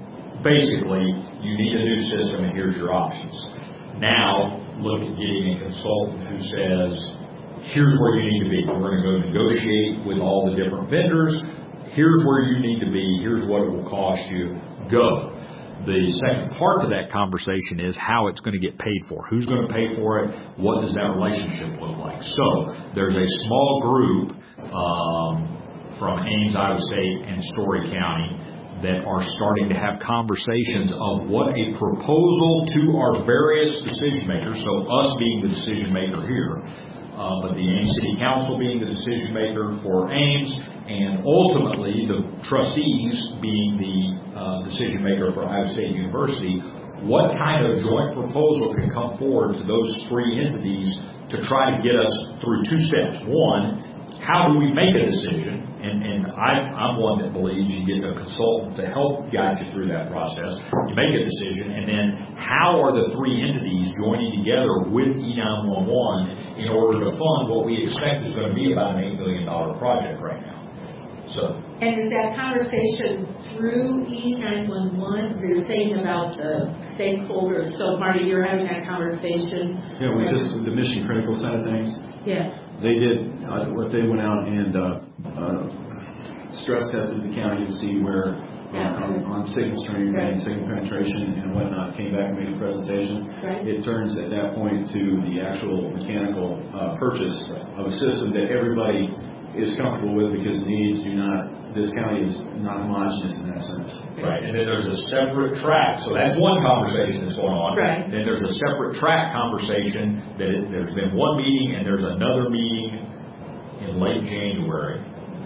basically, you need a new system and here's your options. Now, look at getting a consultant who says, here's where you need to be. We're going to go negotiate with all the different vendors. Here's where you need to be. Here's what it will cost you. Go. The second part to that conversation is how it's going to get paid for. Who's going to pay for it? What does that relationship look like? So there's a small group from Ames, Iowa State, and Story County that are starting to have conversations of what a proposal to our various decision makers, so us being the decision maker here, but the Ames City Council being the decision maker for Ames, and ultimately the trustees being the decision maker for Iowa State University, what kind of joint proposal can come forward to those three entities to try to get us through two steps. One, how do we make a decision? And I'm one that believes you get a consultant to help guide you through that process. You make a decision, and then how are the three entities joining together with E911 in order to fund what we expect is going to be about an $8 million project right now? So. And is that conversation through E911? You're saying about the stakeholders. So, Marty, you're having that conversation. Yeah, we just the mission critical side of things. Yeah. They did what they went out and stress tested the county to see where on signal stream and signal penetration and whatnot, came back and made a presentation. Right. It turns at that point to the actual mechanical purchase of a system that everybody is comfortable with because this county is not homogenous in that sense. Right, and then there's a separate track. So that's one conversation that's going on. Right. Then there's a separate track conversation there's been one meeting and there's another meeting in late January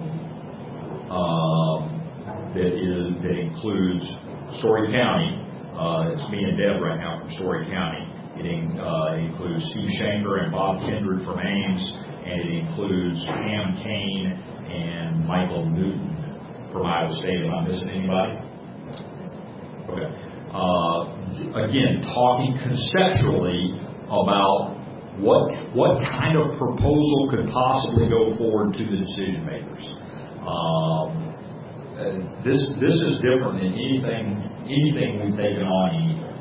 that includes Story County. It's me and Deb right now from Story County. It includes Steve Shanker and Bob Kindred from Ames, and it includes Pam Kane and Michael Newton from Iowa State. Am I missing anybody? Okay. Again, talking conceptually about what kind of proposal could possibly go forward to the decision makers. This is different than anything we've taken on either.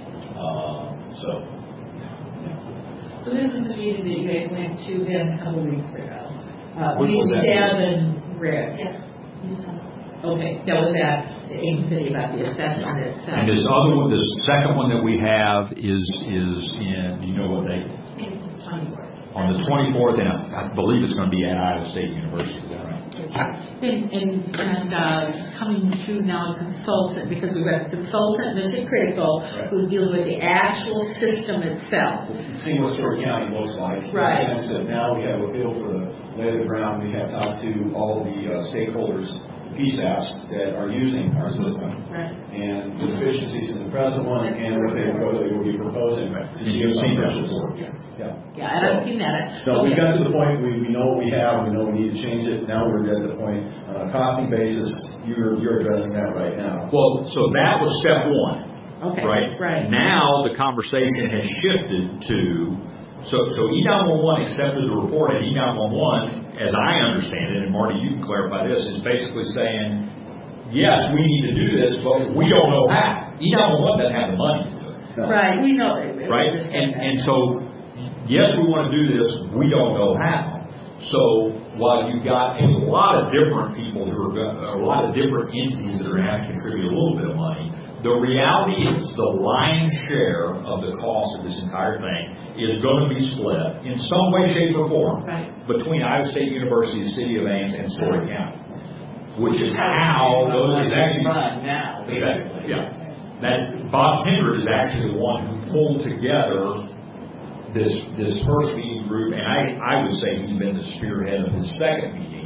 So this is the meeting that you guys went to then a couple weeks ago. Which was that? Deb and Rick. Yeah. Okay, that was at Ames City about the assessment itself. And this other one, the second one that we have is in, you know what date? It's the 24th. On the 24th, and I believe it's going to be at Iowa State University. Is that right? And coming to now a consultant, because we've got a consultant, mission critical, who's dealing with the actual system itself. Seeing what Story County looks like. Right. In the sense that now we have a feel for the lay of the ground. We have talked to all the stakeholders, PSAPs, that are using our system. Right. And the deficiencies in the present one and what they will be proposing to see if seen that before. Yes. Yeah. Yeah, and I've seen that. So we've got to the point we know what we have, we know we need to change it. Now we're at the point on a costing basis. You're addressing that right now. Well, so that was step one. Okay. Right? Now the conversation has shifted to, so E911 accepted the report, and E911, as I understand it, and Marty, you can clarify this, is basically saying, yes, we need to do this, but we don't know how. E911 doesn't have the money to do it. No. Right, we know it. Right? And so, yes, we want to do this, we don't know how. So while you've got a lot of different people a lot of different entities that are going to have to contribute a little bit of money, the reality is the lion's share of the cost of this entire thing is going to be split in some way, shape, or form between Iowa State University, the City of Ames, and Story County, which is how those is actually run now, basically. That Bob Kindred is actually the one who pulled together this first meeting group, and I would say he's been the spearhead of the second meeting.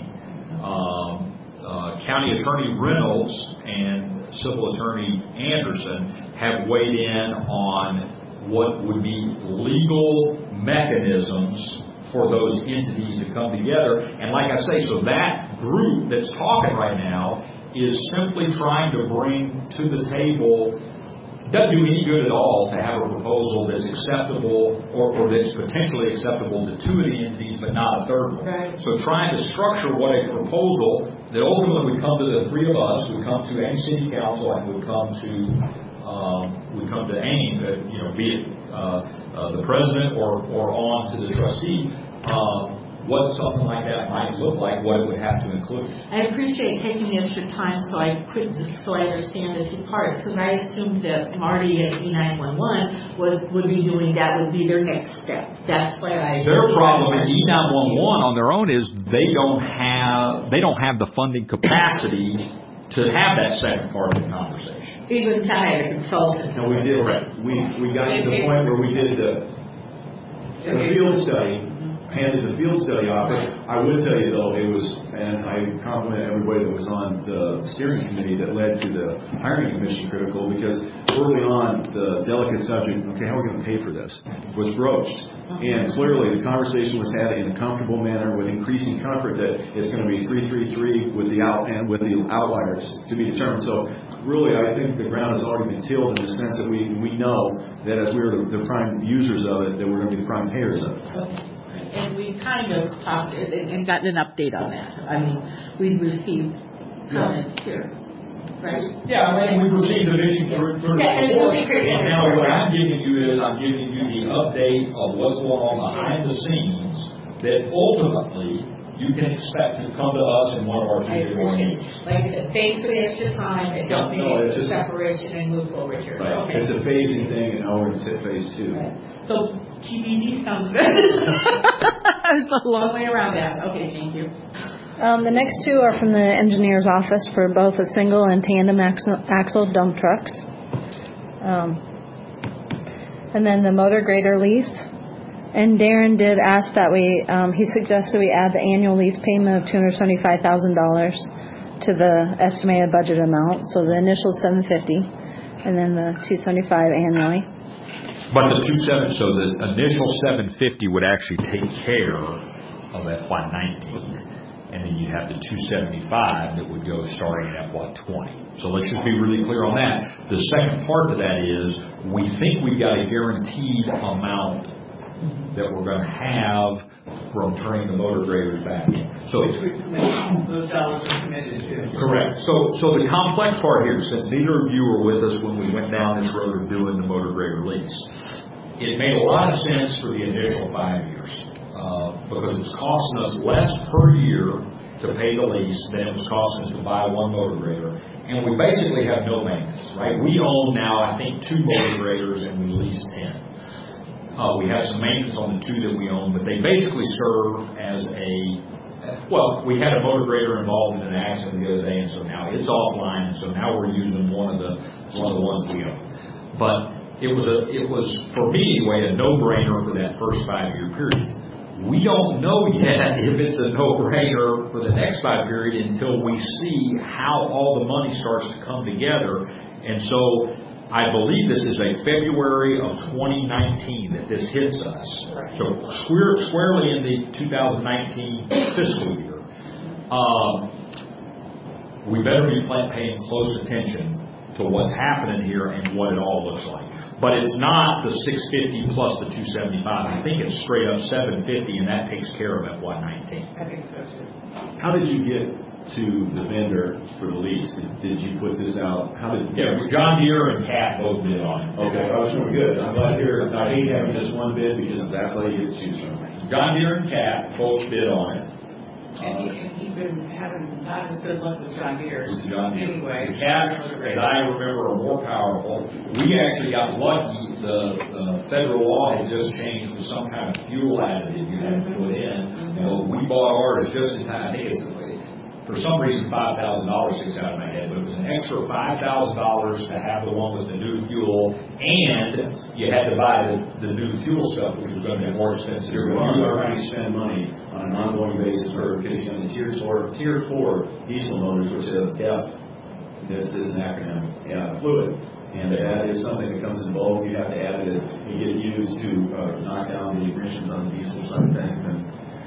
County Attorney Reynolds and Civil Attorney Anderson have weighed in on what would be legal mechanisms for those entities to come together. And like I say, so that group that's talking right now is simply trying to bring to the table. Doesn't do any good at all to have a proposal that's acceptable or that's potentially acceptable to two of the entities but not a third one. Right. So trying to structure what a proposal that ultimately would come to the three of us, would come to any city council, and would come to AIM, be it the president or on to the trustee, what something like that might look like, what it would have to include. I appreciate taking the extra time so I understand the two parts, because I assumed that Marty at E911 would be doing that, would be their next step. That's why their problem at E911 on their own is they don't have the funding capacity to have that second part of the conversation. Even to hire a consultant. No, we did. We got to the point where we did the field study. Handed the field study off. I would tell you though, it was, and I compliment everybody that was on the steering committee that led to the hiring commission critical, because early on the delicate subject, okay, how are we going to pay for this, was broached. And clearly the conversation was had in a comfortable manner with increasing comfort that it's going to be 333 with the outliers to be determined. So really I think the ground has already been tilled in the sense that we know that as we're the prime users of it, that we're going to be the prime payers of it. Okay. And we kind of talked and gotten an update on that. I mean, we received comments here, right? Yeah, and we received the mission through the report. And now what I'm giving you is I'm giving you the update of what's going on behind the scenes that ultimately you can expect to come to us in one of our two meetings. Like I said, thanks for the extra time. It helped me get the separation and move forward here. Right. Okay. It's a phasing thing, and now we're into phase 2. Right. So TBD sounds good. It's a long way around that. Okay, thank you. The next two are from the engineer's office for both a single and tandem axle dump trucks. And then the motor grader lease. And Darren did ask that he suggested we add the annual lease payment of $275,000 to the estimated budget amount. So the initial $750, and then the $275 annually. But the initial $750 would actually take care of FY19, and then you have the $275 that would go starting in FY20. So let's just be really clear on that. The second part to that is we think we've got a guaranteed amount that we're going to have from turning the motor graders back in. So those dollars are committed to. Correct. So the complex part here, since neither of you were with us when we went down this road of doing the motor grader lease, it made a lot of sense for the initial 5 years because it's costing us less per year to pay the lease than it was costing us to buy one motor grader. And we basically have no maintenance, right? We own now, I think, 2 motor graders and we lease 10. We have some maintenance on the 2 that we own, but they basically serve as we had a motor grader involved in an accident the other day, and so now it's offline, and so now we're using one of the ones we own. But it was for me anyway, a no-brainer for that first 5-year period. We don't know yet if it's a no-brainer for the next 5 period until we see how all the money starts to come together, and so I believe this is a February of 2019 that this hits us. So squarely in the 2019 fiscal year. We better be paying close attention to what's happening here and what it all looks like. But it's not the $650 plus the $275. I think it's straight up $750, and that takes care of FY19. I think so too. How did you get to the vendor for the lease? Did you put this out? John Deere and Cat both bid on it. Okay, that was really good. I'm glad to hear. I hate having just one bid because that's all you get to choose from. John Deere and Cat both bid on it. And he's been having not as good luck with John Deere. The Anyway, Cat, as I remember, are more powerful. We actually got lucky. The federal law had just changed with some kind of fuel additive you had to put in. We bought ours just in time. I think it's for some reason $5,000 sticks out of my head, but it was an extra $5,000 to have the one with the new fuel, and you had to buy the new fuel stuff, which was going to be more expensive. You're trying to spend money on an ongoing basis because you have the Tier 4 diesel motors, which have DEF. This is an acronym, fluid. And that is something that comes in bulk. You have to add it. You get used to knock down the emissions on the diesel side of things. And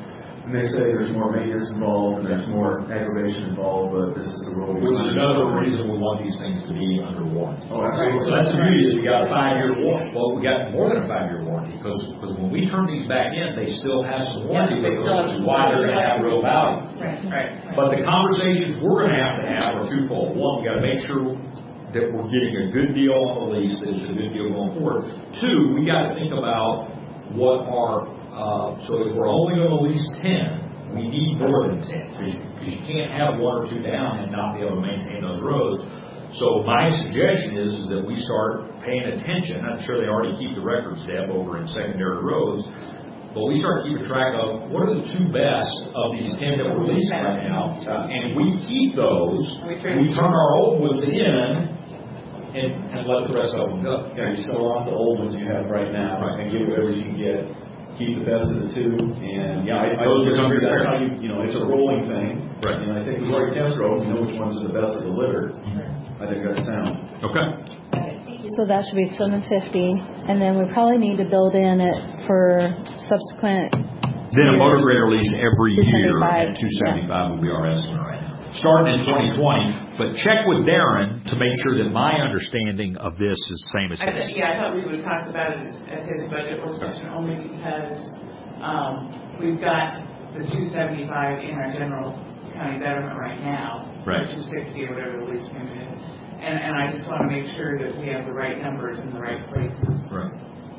And they say there's more maintenance involved and there's more aggravation involved, but this is the rule. Which is another reason we want these things to be under warranty. Oh, absolutely. So that's the beauty is we got a 5-year warranty. Well, we got more than a 5-year warranty because when we turn these back in, they still have some warranty. Yes, they still have some why they're going to have real value. Right. But the conversations we're going to have are twofold. One, we got to make sure that we're getting a good deal on the lease, that it's a good deal going forward. Two, we got to think about what our so if we're only going to lease 10, we need more than 10 because you can't have 1 or 2 down and not be able to maintain those roads. So my suggestion is that we start paying attention. I'm sure they already keep the records, Deb, over in secondary roads, but we start keeping track of what are the 2 best of these 10 that we're leasing right now, and we keep those. We turn our old ones in. And let the rest of them go. Yeah, you sell off the old ones you have right now and get whatever you can get. Keep the best of the 2, and I disagree. That's how you know, it's a rolling thing. Right. And I think we've already test roads. We know which ones are the best of the litter. I think that's sound. Okay. So that should be $750, and then we probably need to build in it for subsequent. Then a motor grader lease every year at $275 would be our estimate right now. Starting in 2020, but check with Darren to make sure that my understanding of this is the same as his. I thought we would have talked about it at his budget work session only because we've got the 275 in our general county betterment right now, right? 260 or whatever the lease payment is, and I just want to make sure that we have the right numbers in the right places. Right.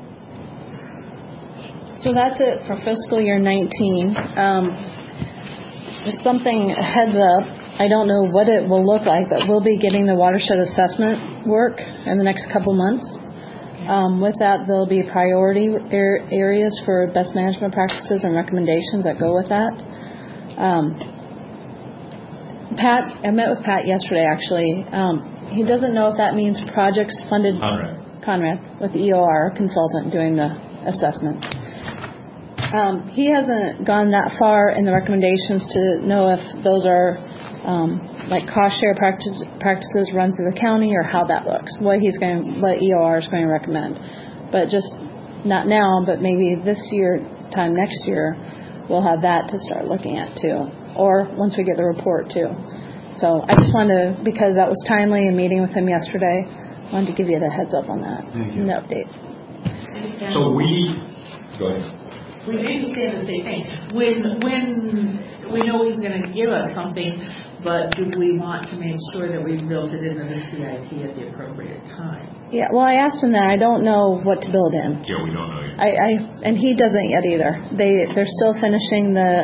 So that's it for fiscal year 19. Just something heads up. I don't know what it will look like, but we'll be getting the watershed assessment work in the next couple months. With that, there'll be priority areas for best management practices and recommendations that go with that. I met with Pat yesterday, actually. He doesn't know if that means projects funded. Conrad, with the EOR consultant doing the assessment. He hasn't gone that far in the recommendations to know if those are like cost share practices run through the county or how that looks, what EOR is going to recommend. But just not now, but maybe this year, time next year, we'll have that to start looking at too, or once we get the report too. So I just wanted to, because that was timely in meeting with him yesterday, wanted to give you the heads up on that and the update. So go ahead. We understand the same thing. When we know he's going to give us something, but do we want to make sure that we build it into the CIP at the appropriate time? Yeah, well, I asked him that. I don't know what to build in. Yeah, we don't know yet. And he doesn't yet either. They're still finishing the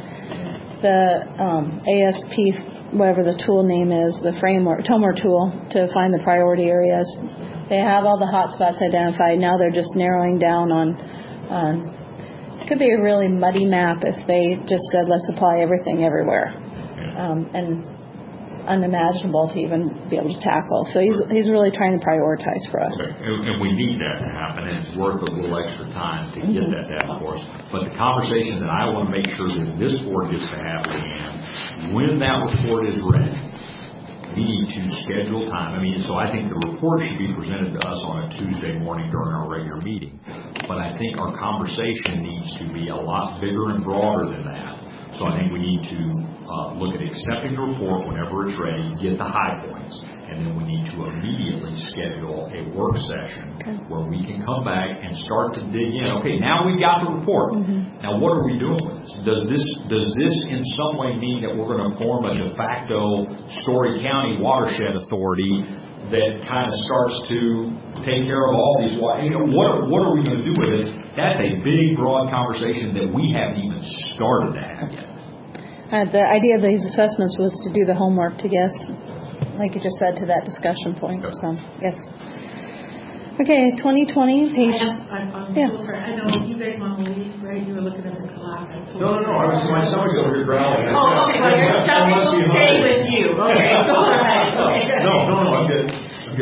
ASP, whatever the tool name is, the framework, TOMR tool, to find the priority areas. They have all the hot spots identified. Now they're just narrowing down on it could be a really muddy map if they just said, let's apply everything everywhere. And unimaginable to even be able to tackle. So he's really trying to prioritize for us. Okay. And we need that to happen, and it's worth a little extra time to get that data for us. But the conversation that I want to make sure that this board gets to have, Leanne, when that report is ready, we need to schedule time. So I think the report should be presented to us on a Tuesday morning during our regular meeting. But I think our conversation needs to be a lot bigger and broader than that. So I think we need to look at accepting the report whenever it's ready, get the high points, and then we need to immediately schedule a work session where we can come back and start to dig in. Okay, now we've got the report. Now what are we doing with this? Does this in some way mean that we're going to form a de facto Story County watershed authority that kind of starts to take care of all these? What are we going to do with it? That's a big, broad conversation that we haven't even started to have yet. The idea of these assessments was to do the homework to get, like you just said, to that discussion point. Yep. So, yes. Okay, 2020, page. I'm so sorry. I know you guys want to leave, right? You were looking at the clock. No. My stomach's over here growling. Oh, okay. Well, your stomach will stay with you. Okay. So, all right. Okay. No. I'm good. So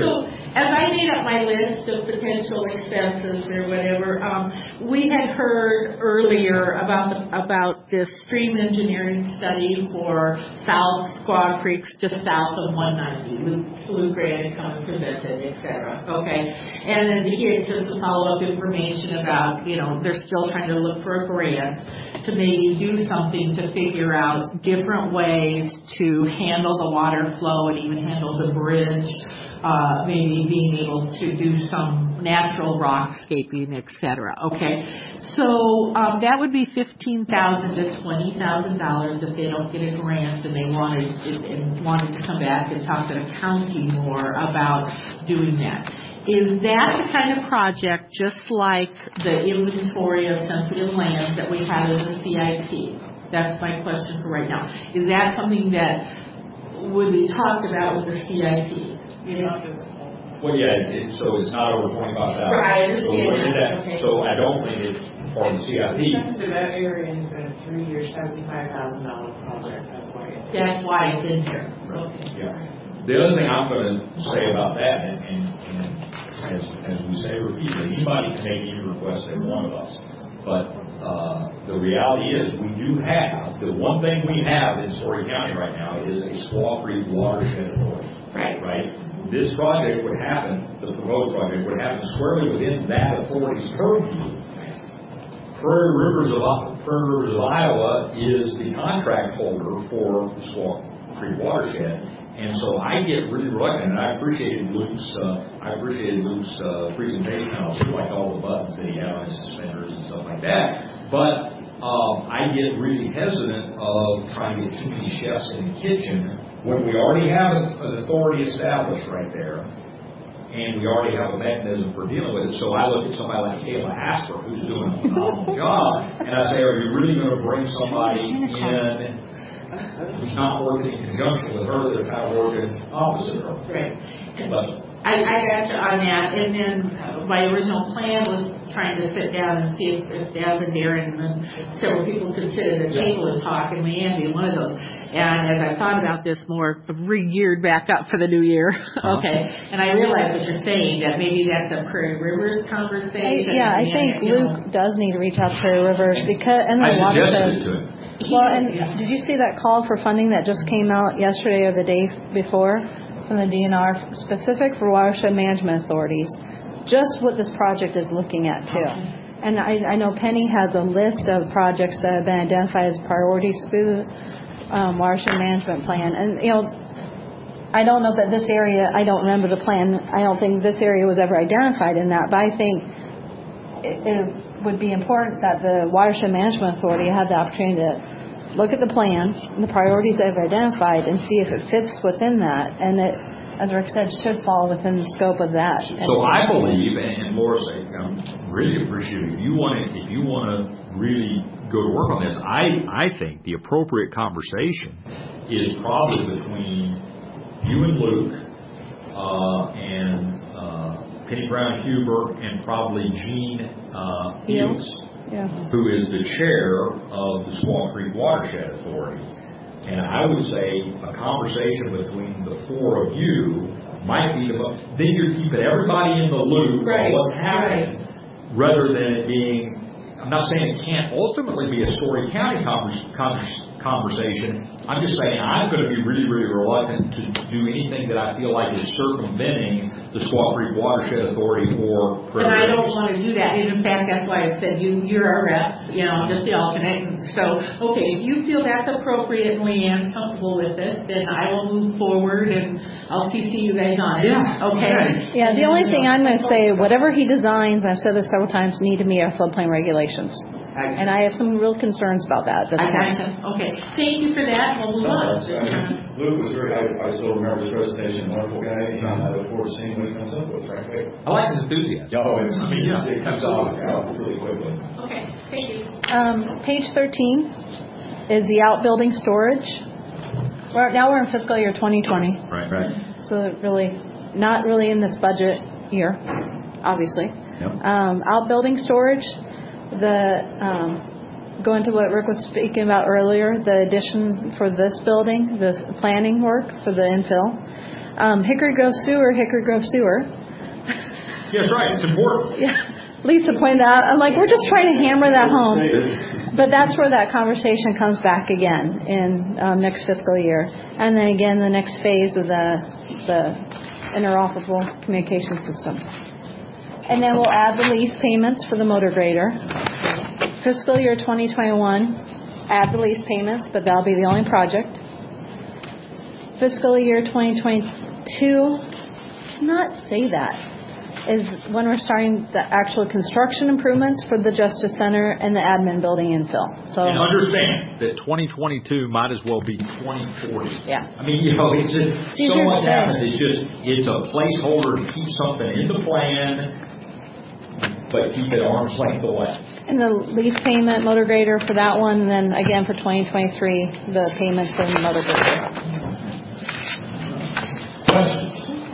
as I made up my list of potential expenses or whatever, we had heard earlier about this stream engineering study for South Squaw Creek, just south of 190. Luke Grant had come and presented, et cetera. Okay. And then he had just some follow-up information about, they're still trying to look for a grant to maybe do something to figure out different ways to handle the water flow and even handle the bridge. Maybe being able to do some natural rockscaping, etc. Okay, so that would be $15,000 to $20,000 if they don't get a grant and they wanted to come back and talk to the county more about doing that. Is that the kind of project, just like the inventory of sensitive lands that we have in the CIP? That's my question for right now. Is that something that would be talked about with the CIP? Well, yeah, so it's not over 25,000. Right, I understand that. Okay. So I don't think it's part of the CIP. That area has been a 3-year, $75,000 project. That's why it's in here. Okay. Yeah. The other thing I'm going to say about that, and as we say repeatedly, anybody can make any request they want of us. But the reality is we do have, the one thing we have in Story County right now is a Squaw Creek watershed authority. Right? This project would happen, the proposed project would happen squarely within that authority's purview. Prairie Rivers of Iowa is the contract holder for the Squaw Creek watershed, and so I get really reluctant. And I appreciated Luke's presentation. I was sure like all the buttons that he had on his suspenders and stuff like that. But I get really hesitant of trying to get too many chefs in the kitchen when we already have an authority established right there, and we already have a mechanism for dealing with it. So I look at somebody like Kayla Asper, who's doing a phenomenal job, and I say, are you really going to bring somebody in who's not working in conjunction with her, they're kind of working opposite her? Right. But I got you on that, and then my original plan was trying to sit down and see if Deb and Darren and several people could sit at a table and talk, and Leanne being one of those. And as I thought about this more, re-geared back up for the new year. Okay, and I realized what you're saying, that maybe that's a Prairie Rivers conversation. I think Luke does need to reach out to Prairie Rivers because and the suggested it to him. Well, and did you see that call for funding that just came out yesterday or the day before from the DNR, specific for watershed management authorities? Just what this project is looking at too. And I know Penny has a list of projects that have been identified as priorities through the watershed management plan. And I don't know that this area, I don't remember the plan, I don't think this area was ever identified in that, but I think it would be important that the watershed management authority had the opportunity to look at the plan and the priorities they've identified and see if it fits within that. And it, as Rick said, should fall within the scope of that. So I believe, and Laura's saying, I'm really appreciative. If you want to really go to work on this, I think the appropriate conversation is probably between you and Luke and Penny Brown Huber and probably Gene Eels, who is the chair of the Squaw Creek Watershed Authority. And I would say a conversation between the four of you might be then you're keeping everybody in the loop of what's happening, rather than it being. I'm not saying it can't ultimately be a Story County conversation. I'm just saying I'm going to be really, really reluctant to do anything that I feel like is circumventing the Squaw Creek Watershed Authority or Prairie Rivers. And I don't want to do that. And in fact, that's why I said you're our rep, I'm just the alternate. So, okay, if you feel that's appropriate and Leanne's comfortable with it, then I will move forward and I'll CC you guys on it. Yeah. Okay. Yeah, the only thing I'm going to say, whatever he designs, I've said this several times, need to meet our floodplain regulations. And I have some real concerns about that. I gotcha. Okay. Thank you for that. We'll move on. Luke was I still remember his presentation, wonderful guy, and I look forward to seeing what he comes up with, frankly. I like his enthusiasm. It comes off really quickly. Okay. Thank you. Page 13 is the outbuilding storage. Now we're in fiscal year 2020. Right. So really, not really in this budget year, obviously. Yep. Outbuilding storage. Going to what Rick was speaking about earlier, the addition for this building, the planning work for the infill. Hickory Grove Sewer Yes, right. It's important. Yeah. Lisa pointed out, I'm like, we're just trying to hammer that home. But that's where that conversation comes back again in next fiscal year. And then again, the next phase of the interoperable communication system. And then we'll add the lease payments for the motor grader. Fiscal year 2021, add the lease payments, but that'll be the only project. Fiscal year 2022, not say that, is when we're starting the actual construction improvements for the Justice Center and the admin building infill. So, and understand that 2022 might as well be 2040. Yeah. I mean, it's just so much happens. It's a placeholder to keep something in the plan, but keep it arm's length away. And the lease payment, motor grader for that one, and then again for 2023, the payments for the motor grader. Questions?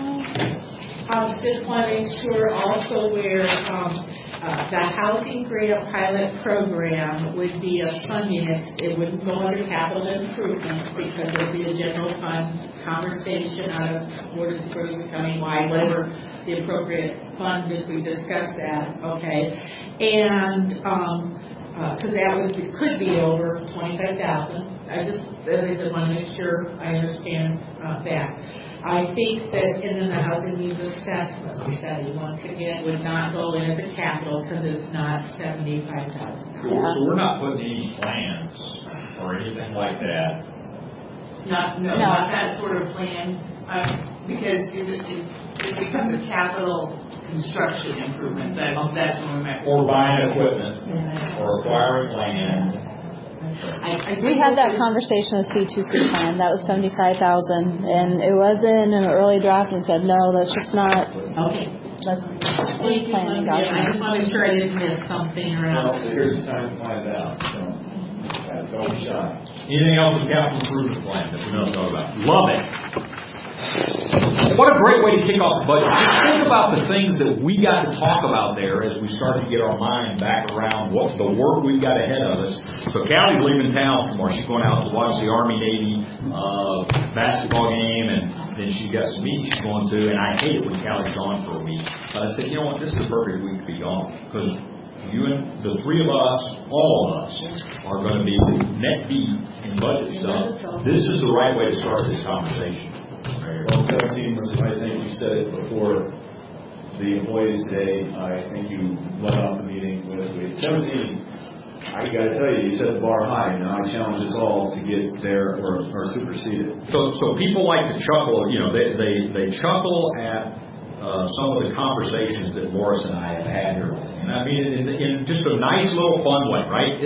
Just want to make sure also where the Housing Grade Up Pilot Program would be a funding. It wouldn't go under capital improvements because it would be a general fund conversation out of Board of Supervisors countywide, whatever the appropriate fund is. We discussed that, okay? And because that could be over $25,000. I just want to make sure I understand that. I think that in the housing needs assessment study, once again, would not go in as a capital because it's not $75,000. So we're not putting any plans or anything like that. Not that sort of plan, because it becomes a capital construction improvement. That's when we meant. Or buying equipment, or acquiring land. We had that conversation with C2C plan. That was $75,000, and it was in an early draft and said, no, that's just not. Okay. That's planning I document. just want to make sure I didn't miss something around. Well, here's the time to find out. Don't be shy. Anything else with capital improvement plan that we don't know about? Love it. What a great way to kick off the budget. Just think about the things that we got to talk about there as we start to get our mind back around what the work we've got ahead of us. So Callie's leaving town tomorrow. She's going out to watch the Army-Navy basketball game, and then she's got some meetings she's going to, and I hate it when Callie's gone for a week. But I said, you know what, this is the perfect week to be gone, because you and the three of us, all of us, are going to be net deep in budget stuff. This is the right way to start this conversation. Well, 17 was, I think you said it before, the employees today, I think you led off the meeting with 17. I got to tell you, you set the bar high. Now I challenge us all to get there or supersede it. So people like to chuckle, they chuckle at some of the conversations that Morris and I have had here. And I mean, in just a nice little fun way, right?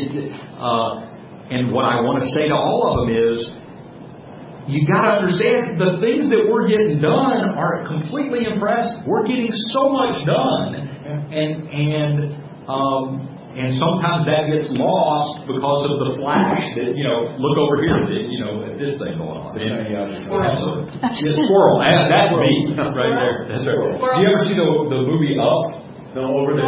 And what I want to say to all of them is, you got to understand the things that we're getting done are completely impressive. We're getting so much done, and sometimes that gets lost because of the flash that look over here at this thing going on. Squirrel. That's me right there. Do you ever see the movie Up? No, over there.